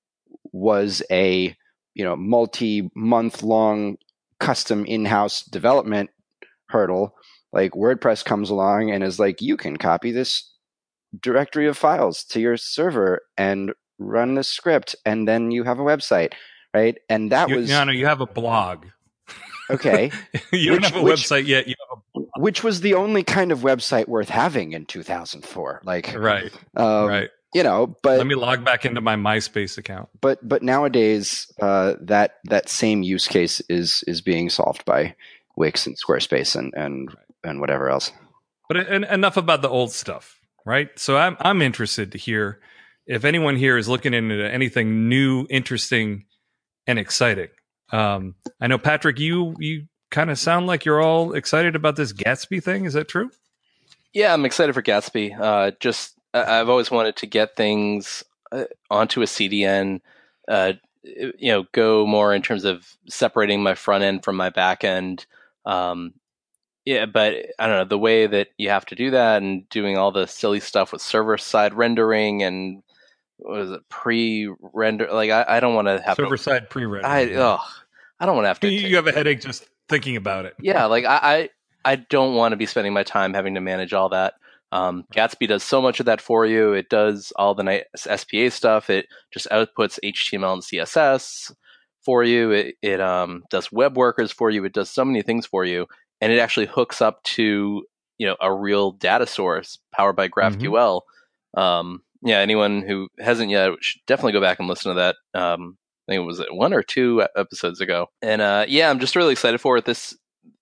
was a, you know, multi-month long custom in-house development hurdle, like, WordPress comes along and is like, you can copy this directory of files to your server and run the script, and then you have a website, right? And that You, was no, no, you have a blog. okay. You Which- don't have a which- website yet. You have Which was the only kind of website worth having in two thousand four. Like, a, right, um, right. you know, but Let me log back into my MySpace account. but but nowadays, uh, that that same use case is is being solved by Wix and Squarespace and and and whatever else. But en- enough about the old stuff, right? So I'm I'm interested to hear if anyone here is looking into anything new, interesting, and exciting. Um, I know, Patrick, you you kind of sound like you're all excited about this Gatsby thing. Is that true? Yeah, I'm excited for Gatsby. Uh, just I- I've always wanted to get things uh, onto a C D N. Uh, you know, go more in terms of separating my front end from my back end. Um, yeah, but I don't know the way that you have to do that, and doing all the silly stuff with server side rendering and what is it pre-render? Like I, I don't want to have Server to, side pre-render. I oh, I don't want to have to. you, you have a headache just thinking about it. Yeah, like I, I, I don't want to be spending my time having to manage all that. Um, Gatsby does so much of that for you. It does all the nice S P A stuff. It just outputs H T M L and C S S for you. It, it um, does web workers for you. It does so many things for you, and it actually hooks up to you know a real data source powered by GraphQL. Mm-hmm. Um, yeah, anyone who hasn't yet should definitely go back and listen to that. Um, I think it was one or two episodes ago. And uh, yeah, I'm just really excited for it. This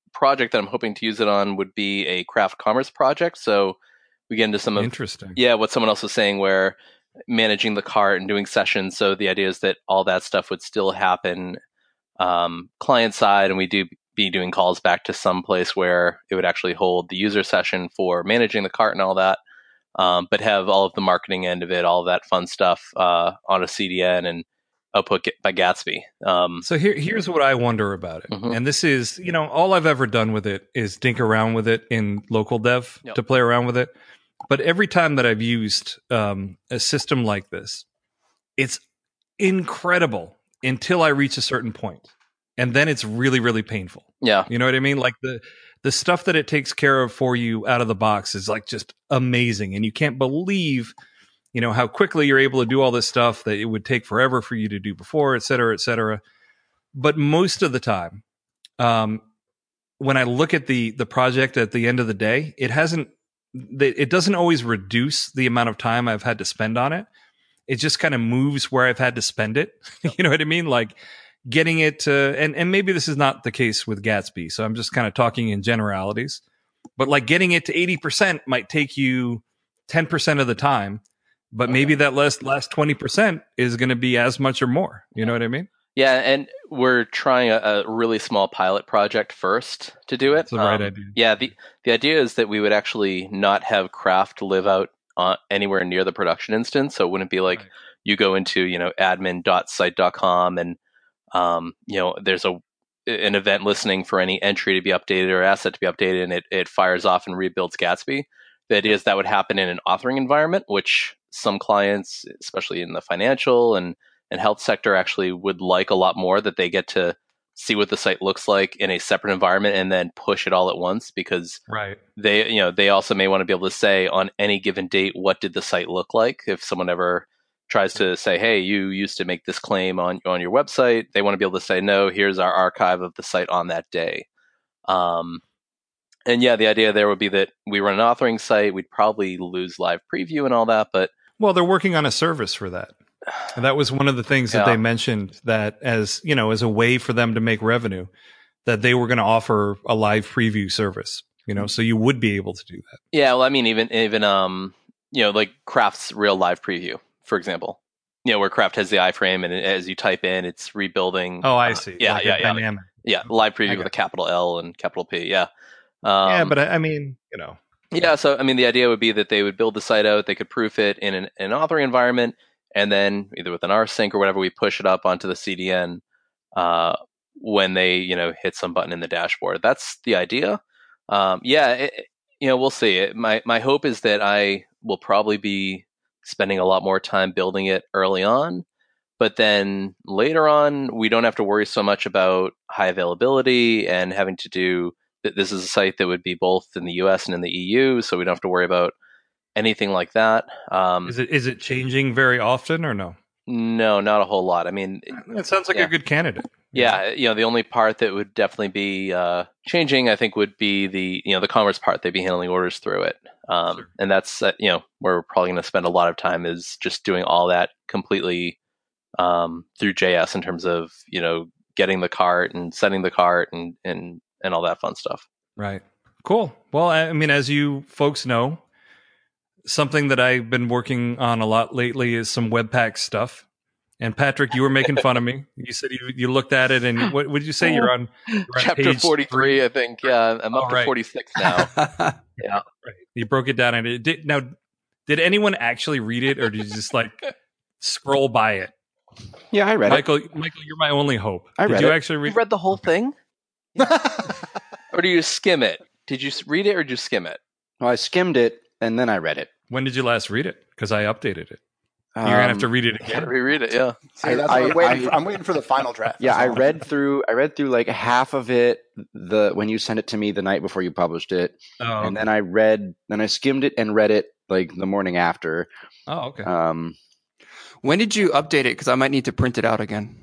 project that I'm hoping to use it on would be a craft commerce project. So we get into some of Interesting. yeah, what someone else was saying, where managing the cart and doing sessions. So the idea is that all that stuff would still happen um, client side, and we do be doing calls back to some place where it would actually hold the user session for managing the cart and all that, um, but have all of the marketing end of it, all of that fun stuff uh, on a C D N and output by Gatsby. Um, So here, here's what I wonder about it. Mhm. And this is, you know, all I've ever done with it is dink around with it in local dev Yep. to play around with it. But every time that I've used um, a system like this, it's incredible until I reach a certain point. And then it's really, really painful. yeah, You know what I mean? Like the the stuff that it takes care of for you out of the box is like just amazing. And you can't believe, you know, how quickly you're able to do all this stuff that it would take forever for you to do before, et cetera, et cetera. But most of the time, um, when I look at the the project at the end of the day, it hasn't, it doesn't always reduce the amount of time I've had to spend on it. It just kind of moves where I've had to spend it. You know what I mean? Like getting it to, and, and maybe this is not the case with Gatsby, so I'm just kind of talking in generalities. But like getting it to eighty percent might take you ten percent of the time, but maybe that last last twenty percent is going to be as much or more. You know what I mean? yeah, and we're trying a, a really small pilot project first to do it. That's the right Um, idea. Yeah, the the idea is that we would actually not have craft live out uh, anywhere near the production instance, so it wouldn't be like Right. you go into you know admin dot site dot com and um, you know there's a an event listening for any entry to be updated or asset to be updated, and it it fires off and rebuilds Gatsby. The idea is that would happen in an authoring environment, which some clients, especially in the financial and and health sector, actually would like a lot more, that they get to see what the site looks like in a separate environment and then push it all at once, because Right. they you know they also may want to be able to say on any given date what did the site look like. If someone ever tries to say, hey, you used to make this claim on on your website, they want to be able to say, no, here's our archive of the site on that day. Um, and yeah, the idea there would be that we run an authoring site, we'd probably lose live preview and all that, but Well, they're working on a service for that. And that was one of the things that Yeah. they mentioned, that as, you know, as a way for them to make revenue, that they were going to offer a live preview service, you know, so you would be able to do that. yeah, well, I mean, even even um, you know, like Craft's real live preview, for example, you know, where Craft has the iframe and as you type in, it's rebuilding. Oh, I uh, see. yeah, Like a yeah, yeah, dynamic. yeah, live I preview got with a capital L and capital P. Yeah, um, yeah, but I, I mean, you know, yeah. So I mean, the idea would be that they would build the site out, they could proof it in an, an authoring environment, and then either with an rsync or whatever, we push it up onto the C D N uh, when they, you know, hit some button in the dashboard. That's the idea. Um, yeah, it, you know, we'll see. It, my my hope is that I will probably be spending a lot more time building it early on, but then later on, we don't have to worry so much about high availability and having to do. This is a site that would be both in the U S and in the E U, so we don't have to worry about anything like that. Um, is it is it changing very often or no? no, not a whole lot. I mean, It sounds like Yeah. a good candidate. yeah, you know, the only part that would definitely be uh, changing, I think, would be the you know the commerce part. They'd be handling orders through it, um, Sure. and that's uh, you know where we're probably going to spend a lot of time is just doing all that completely um, through J S in terms of you know getting the cart and setting the cart and and and all that fun stuff. Right. Cool. Well, I I mean, as you folks know, something that I've been working on a lot lately is some Webpack stuff. And Patrick, you were making fun of me. You said you, you looked at it, and what, what did you say? You're on, you're on Chapter page forty-three, I think. Yeah, I'm up Oh, to right. forty-six now. Right. You broke it down, and it did. Now, did anyone actually read it, or did you just like scroll by it? Yeah, I read it. Michael, Michael, you're my only hope. I did read you it. actually You read? read the whole thing, or do you skim it? Did you s- read it or did you skim it? Well, I skimmed it and then I read it. When did you last read it? Because I updated it. You're gonna have to Um, read it Gotta again. reread it. Yeah. See, that's I- what I'm, waiting I- for. I'm waiting for the final draft. Yeah, That's I all. read through. I read through like half of it the when you sent it to me the night before you published it, Oh, and then I read. Then I skimmed it and read it like the morning after. oh, okay. Um, When did you update it? Because I might need to print it out again.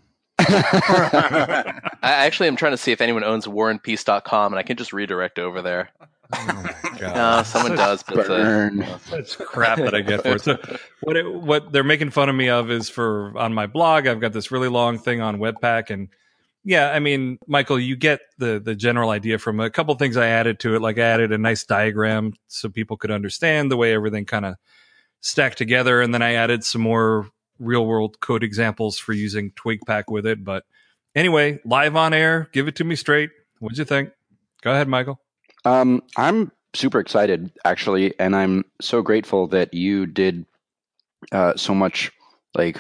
I actually am trying to see if anyone owns war and peace dot com, and I can just redirect over there. Oh my god. No, someone does, but it's a, burn. Such crap that I get for it. So what it, what they're making fun of me of is for on my blog, I've got this really long thing on Webpack, and yeah, I mean, Michael, you get the the general idea from a couple things I added to it. Like I added a nice diagram so people could understand the way everything kind of stacked together, and then I added some more real world code examples for using TwigPack with it. But anyway, live on air, give it to me straight. What'd you think? Go ahead, Michael. Um, I'm super excited, actually, and I'm so grateful that you did uh, so much like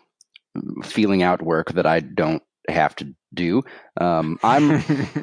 feeling out work that I don't have to do. Um, I'm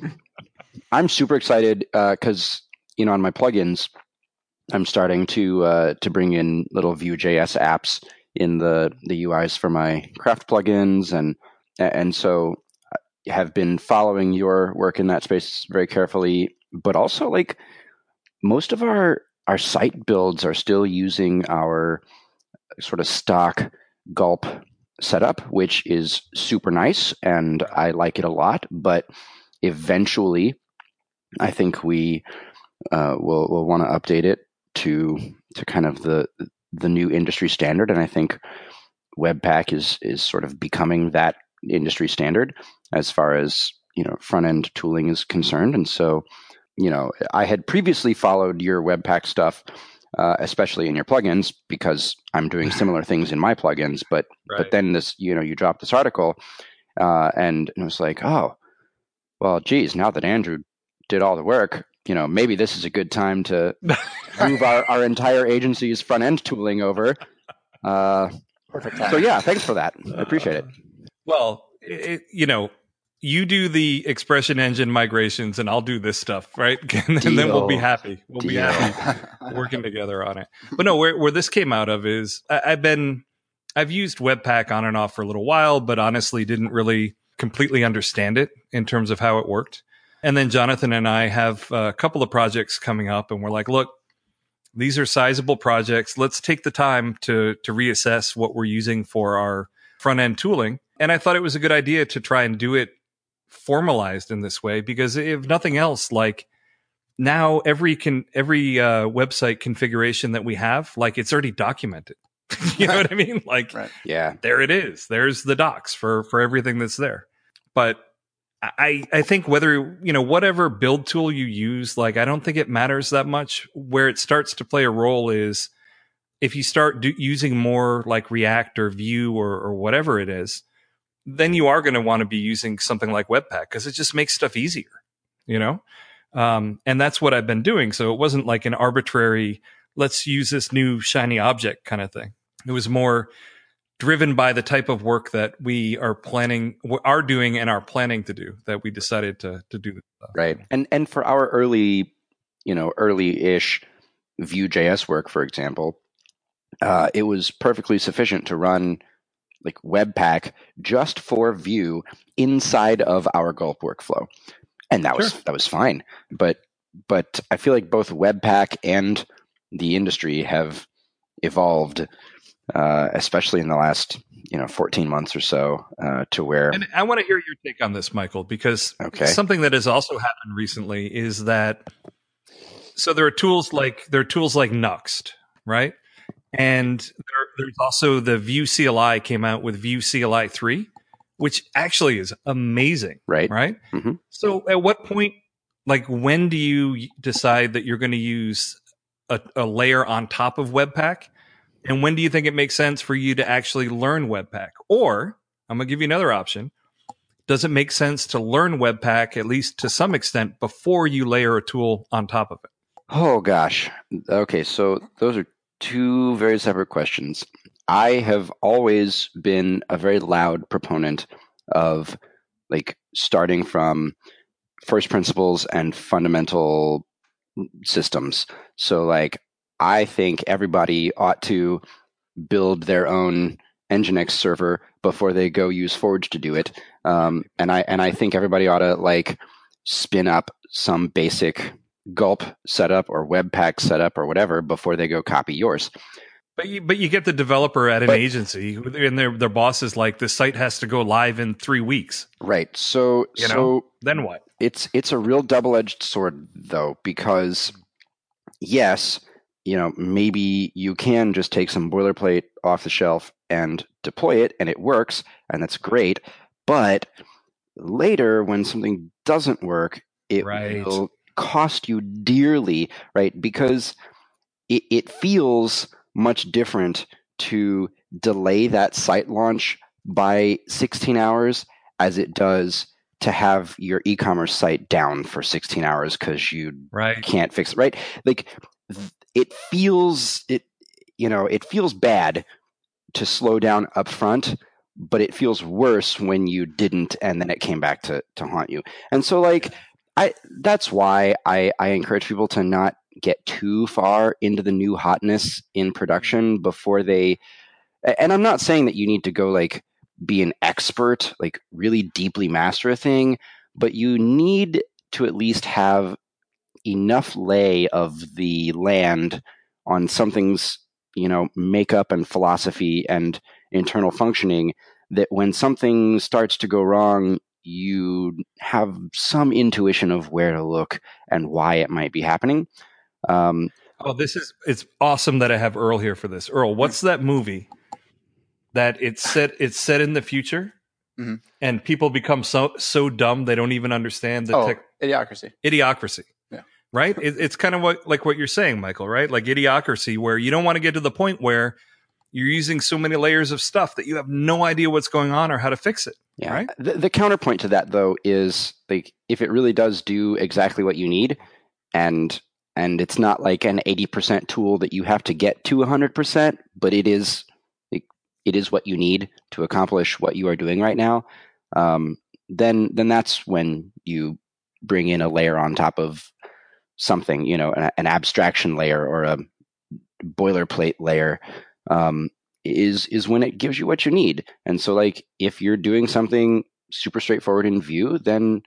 I'm super excited because uh, you know on my plugins, I'm starting to uh, to bring in little Vue.js apps in the the U Is for my craft plugins, and and so I have been following your work in that space very carefully. But also, like most of our our site builds are still using our sort of stock gulp setup, which is super nice, and I like it a lot. But eventually, I think we uh, will will want to update it to to kind of the the new industry standard, and I think Webpack is is sort of becoming that industry standard as far as you know front end tooling is concerned. And so, you know, I had previously followed your Webpack stuff. Uh, especially in your plugins, because I'm doing similar things in my plugins. But right. but then this, you know, you dropped this article, uh, and it was like, oh, well, geez, now that Andrew did all the work, you know, maybe this is a good time to move our, our entire agency's front end tooling over. Uh, Perfect time. So yeah, thanks for that. I appreciate it. Well, it, you know. You do the expression engine migrations, and I'll do this stuff, right? and Deal. Then we'll be happy. We'll Deal. be happy working together on it. But no, where where this came out of is I, I've been I've used Webpack on and off for a little while, but honestly didn't really completely understand it in terms of how it worked. And then Jonathan and I have a couple of projects coming up, and we're like, look, these are sizable projects. Let's take the time to to reassess what we're using for our front end tooling. And I thought it was a good idea to try and do it formalized in this way, because if nothing else, like now every can every uh, website configuration that we have, like it's already documented. You know what I mean? Like, right. yeah, there it is. There's the docs for for everything that's there. But I I think whether you know whatever build tool you use, like I don't think it matters that much. Where it starts to play a role is if you start do, using more like React or Vue or or whatever it is, then you are going to want to be using something like Webpack because it just makes stuff easier, you know? Um, and that's what I've been doing. So it wasn't like an arbitrary, let's use this new shiny object kind of thing. It was more driven by the type of work that we are planning, are doing and are planning to do, that we decided to to do this stuff. Right. And and for our early, you know, early-ish Vue.js work, for example, uh, it was perfectly sufficient to run like Webpack just for Vue inside of our gulp workflow. And that was, sure. that was fine. But, but I feel like both Webpack and the industry have evolved, uh, especially in the last, you know, fourteen months or so, uh, to where. And I want to hear your take on this, Michael, because okay. something that has also happened recently is that, so there are tools like, there are tools like Nuxt, right? And there, there's also the Vue C L I came out with Vue C L I three, which actually is amazing. Right. Right. Mm-hmm. So at what point, like when do you decide that you're going to use a, a layer on top of Webpack? And when do you think it makes sense for you to actually learn Webpack? Or I'm going to give you another option. Does it make sense to learn Webpack, at least to some extent, before you layer a tool on top of it? Oh, gosh. Okay. So those are two very separate questions. I have always been a very loud proponent of like starting from first principles and fundamental systems. So like I think everybody ought to build their own Nginx server before they go use Forge to do it. Um, and I and I think everybody ought to like spin up some basic gulp setup or Webpack setup or whatever before they go copy yours. But you, but you get the developer at an but, agency and their their boss is like, the site has to go live in three weeks. Right. So you so know? Then what? It's it's a real double-edged sword though, because yes, you know, maybe you can just take some boilerplate off the shelf and deploy it and it works and that's great, but later, when something doesn't work, it Right. will cost you dearly, right? Because it, it feels much different to delay that site launch by sixteen hours as it does to have your e-commerce site down for sixteen hours because you Right. can't fix it, right? Like it feels it, you know, it feels bad to slow down up front, but it feels worse when you didn't and then it came back to, to haunt you. And so like I that's why I, I encourage people to not get too far into the new hotness in production before they, and I'm not saying that you need to go like be an expert, like really deeply master a thing, but you need to at least have enough lay of the land on something's, you know, makeup and philosophy and internal functioning that when something starts to go wrong, you have some intuition of where to look and why it might be happening. Um, Oh, this is it's awesome that I have Earl here for this. Earl, what's that movie that it's set it's set in the future Mhm. and people become so so dumb they don't even understand the Oh, tech Idiocracy. idiocracy. Yeah. Right? It, it's kind of what like what you're saying, Michael, right? Like idiocracy, where you don't want to get to the point where you're using so many layers of stuff that you have no idea what's going on or how to fix it. yeah. Right? The, the counterpoint to that, though, is like if it really does do exactly what you need, and and it's not like an eighty percent tool that you have to get to one hundred percent, but it is it, it is what you need to accomplish what you are doing right now. Um, then then that's when you bring in a layer on top of something, you know, an, an abstraction layer or a boilerplate layer. Um, is is when it gives you what you need. And so like if you're doing something super straightforward in Vue, then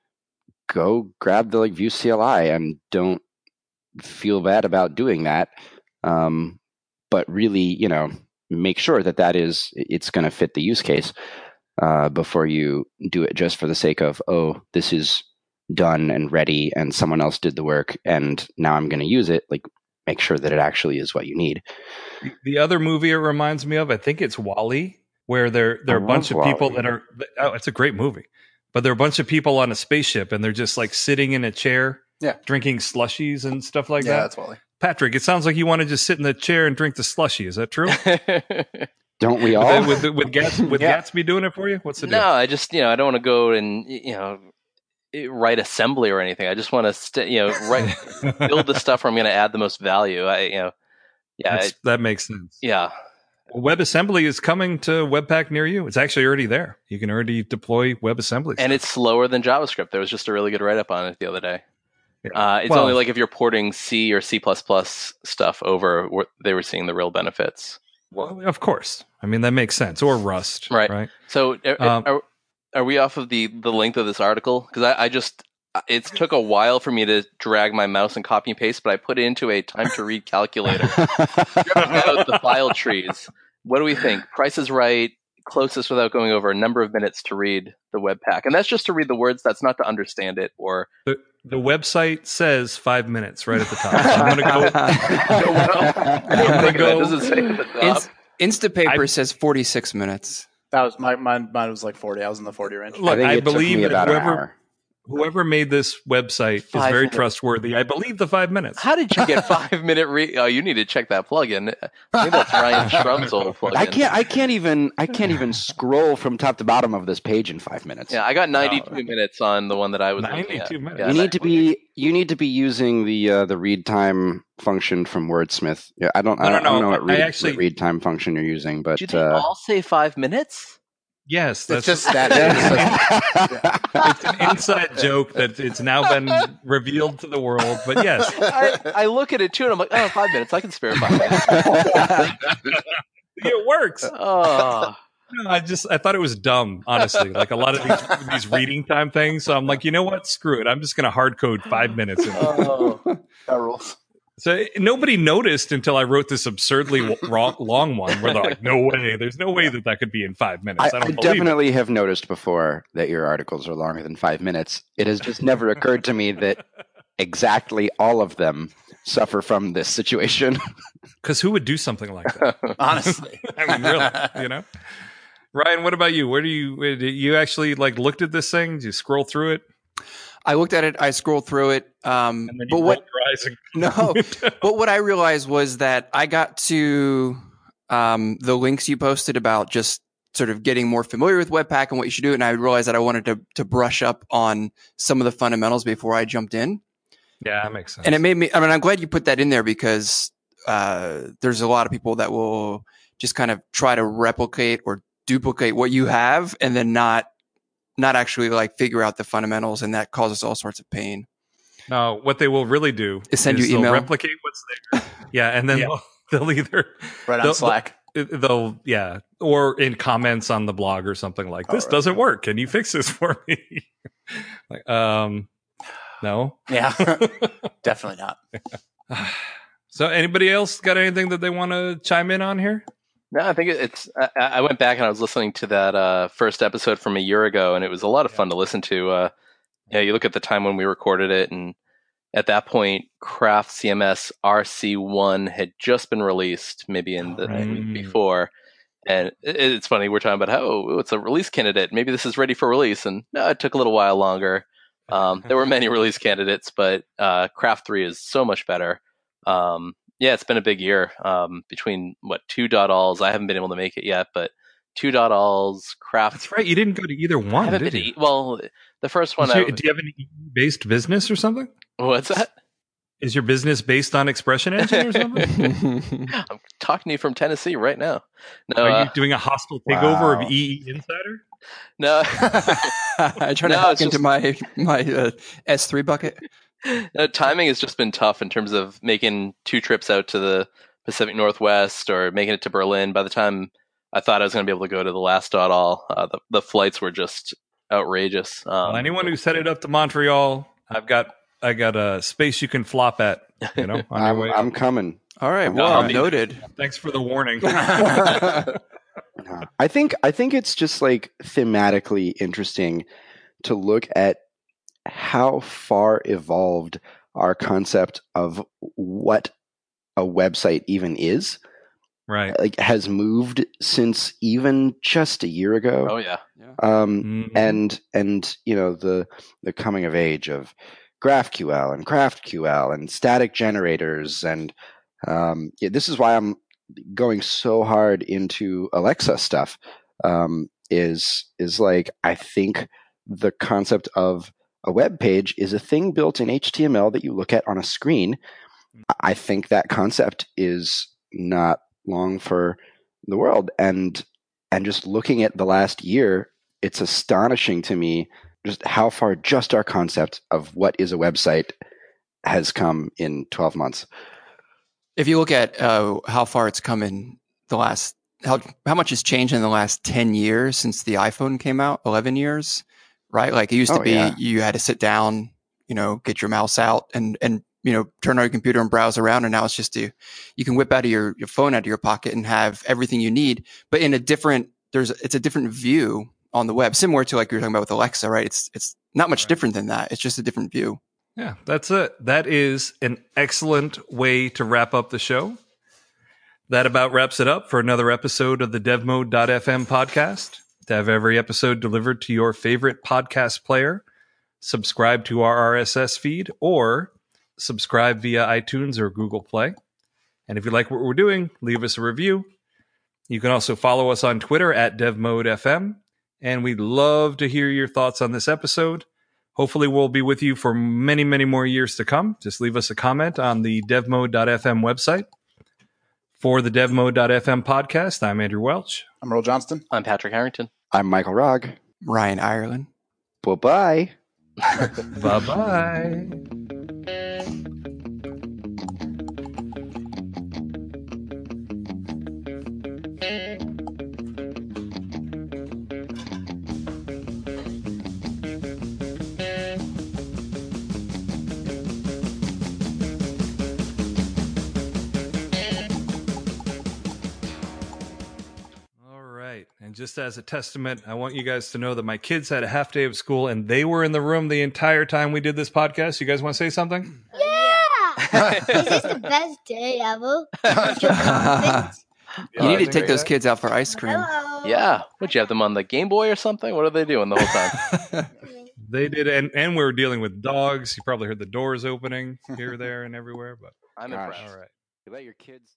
go grab the like Vue C L I and don't feel bad about doing that. Um, but really, you know, make sure that that is it's going to fit the use case uh, before you do it just for the sake of, oh, this is done and ready and someone else did the work and now I'm going to use it. Like make sure that it actually is what you need. The other movie it reminds me of, I think it's WALL-E, where there there are I a bunch of love people WALL-E. that are oh, it's a great movie. But there are a bunch of people on a spaceship and they're just like sitting in a chair, Yeah. drinking slushies and stuff like yeah, that. that's Wally. Patrick, it sounds like you want to just sit in the chair and drink the slushie. Is that true? Don't we With, all? with, with, Gats, with Yeah. Gatsby doing it for you? What's the No, deal? I just you know I don't want to go and you know write assembly or anything. I just want to st- you know write build the stuff where I'm going to add the most value. I you know yeah That's- I, that makes sense. yeah. WebAssembly is coming to Webpack near you. It's actually already there. You can already deploy WebAssembly. And it's slower than JavaScript. There was just a really good write up on it the other day. Yeah. Uh, it's Well- only like if you're porting C or C plus plus stuff over, where they were seeing the real benefits. Well, of course. I mean, that makes sense. Or Rust. Right. Right. So are, Um, are, are we off of the, the length of this article? Because I, I just, it took a while for me to drag my mouse and copy and paste, but I put it into a time to read calculator. Out the file trees. What do we think? Price is Right, closest without going over a number of minutes to read the Webpack. And that's just to read the words. That's not to understand it or The, the website says five minutes right at the top. So I'm going to go. I'm gonna go- Does it say at the top? Inst- Instapaper I- says forty-six minutes. That was my mine. Mine was like forty. I was in the forty range. Look, I think I it took believe me that about an whoever hour. whoever made this website is Five very minutes. trustworthy. I believe the five minutes. How did you get five minute re- Oh, you need to check that plugin. Maybe that's Ryan Schrump's old plugin. I can't. I can't even. I can't even scroll from top to bottom of this page in five minutes. Yeah, I got ninety-two minutes on the one that I was looking at. ninety-two minutes. Yeah, you need to that- be. You need to be using the uh, the read time function from Wordsmith. Yeah, I don't. No, I no, don't, I don't no, know what I read, actually- what read time function you're using, but Did they uh, all say five minutes? Yes, that's It's just that. it's an inside joke that it's now been revealed to the world. But yes, I, I look at it too, and I'm like, oh, five minutes. I can spare five minutes. it works. Oh, No, I just I thought it was dumb, honestly. Like a lot of these these reading time things. So I'm like, you know what? Screw it. I'm just going to hard code five minutes. In. oh. That rules. So nobody noticed until I wrote this absurdly w- wrong, long one where they're like, no way. There's no way that that could be in five minutes. I, I, I don't believe it. definitely have noticed before that your articles are longer than five minutes. It has just never occurred to me that exactly all of them suffer from this situation. Because who would do something like that? Honestly. I mean, really, you know? Ryan, what about you? Where do you where did you actually like looked at this thing? Did you scroll through it? I looked at it. I scrolled through it. Um, And then you but rolled what? your eyes and No, but what I realized was that I got to um, the links you posted about just sort of getting more familiar with Webpack and what you should do, and I realized that I wanted to to brush up on some of the fundamentals before I jumped in. Yeah, that makes sense. And it made me. I mean, I'm glad you put that in there because uh, there's a lot of people that will just kind of try to replicate or duplicate what you have, and then not not actually like figure out the fundamentals, and that causes all sorts of pain. No, what they will really do Is send is you email. they'll replicate what's there. Yeah, and then Yeah. They'll, they'll either Right on they'll, Slack. They'll, they'll yeah, or in comments on the blog or something like, "This Oh, right. doesn't work. Can you fix this for me?" Like, um, no. Yeah, definitely not. So, anybody else got anything that they want to chime in on here? No, I think it- it's. I, I went back and I was listening to that uh, first episode from a year ago, and it was a lot of fun to listen to. Uh, yeah, you look at the time when we recorded it, and at that point, Craft C M S R C one had just been released, maybe in the Right. week before. And it, it's funny, we're talking about how oh, it's a release candidate. Maybe this is ready for release, and no, it took a little while longer. Um, there were many release candidates, but uh, Craft three is so much better. Um, yeah, it's been a big year um, between what two dot alls. I haven't been able to make it yet, but two dot alls, Craft. That's right. You didn't go to either I one, haven't did been you? to, well, the first one. Is your- I, do you have an E U-based business or something? what's that? Is your business based on Expression Engine or something? I'm talking to you from Tennessee right now. No, Are uh, you doing a hostile takeover Wow. of E E Insider? no. I try to No, hack it's into just- my my uh, S three bucket. No, timing has just been tough in terms of making two trips out to the Pacific Northwest or making it to Berlin. By the time I thought I was going to be able to go to the last dot all, uh, the, the flights were just outrageous. Um, Well, anyone who's headed up to Montreal, I've got I got a space you can flop at. You know, on your I'm, way. I'm coming. All right, Well, well I'll be- noted. Thanks for the warning. I think I think it's just like thematically interesting to look at how far evolved our concept of what a website even is Right. like has moved since even just a year ago. oh yeah, Um, Mhm. and and you know the the coming of age of GraphQL and GraphQL and static generators and um, yeah, this is why I'm going so hard into Alexa stuff. Um, is is like I think the concept of a web page is a thing built in H T M L that you look at on a screen. I think that concept is not long for the world, and and just looking at the last year, it's astonishing to me just how far just our concept of what is a website has come in twelve months. If you look at uh, how far it's come in the last, how how much has changed in the last ten years since the iPhone came out, eleven years, right? Like it used to Oh, be, yeah. you had to sit down, you know, get your mouse out and and you know turn on your computer and browse around, and now it's just you you can whip out of your your phone out of your pocket and have everything you need, but in a different there's it's a different view on the web, similar to like you were talking about with Alexa, right? It's it's not much Right. different than that. It's just a different view. Yeah, that's it. That is an excellent way to wrap up the show. That about wraps it up for another episode of the devmode dot f m podcast. To have every episode delivered to your favorite podcast player, subscribe to our R S S feed or subscribe via iTunes or Google Play. And if you like what we're doing, leave us a review. You can also follow us on Twitter at devmodefm. And we'd love to hear your thoughts on this episode. Hopefully we'll be with you for many, many more years to come. Just leave us a comment on the devmode dot f m website. For the devmode dot f m podcast, I'm Andrew Welch. I'm Earl Johnston. I'm Patrick Harrington. I'm Michael Rogg. Ryan Ireland. Bye bye. Bye-bye. All right. And just as a testament, I want you guys to know that my kids had a half day of school and they were in the room the entire time we did this podcast. You guys want to say something? Yeah! Is this the best day ever? Is your confidence? You need to that's take great. those kids out for ice cream. Hello. Yeah. Would you have them on the Game Boy or something? What are they doing the whole time? They did, and, and we were dealing with dogs. You probably heard the doors opening here, there, and everywhere. But I'm Gosh. impressed. all right. You let your kids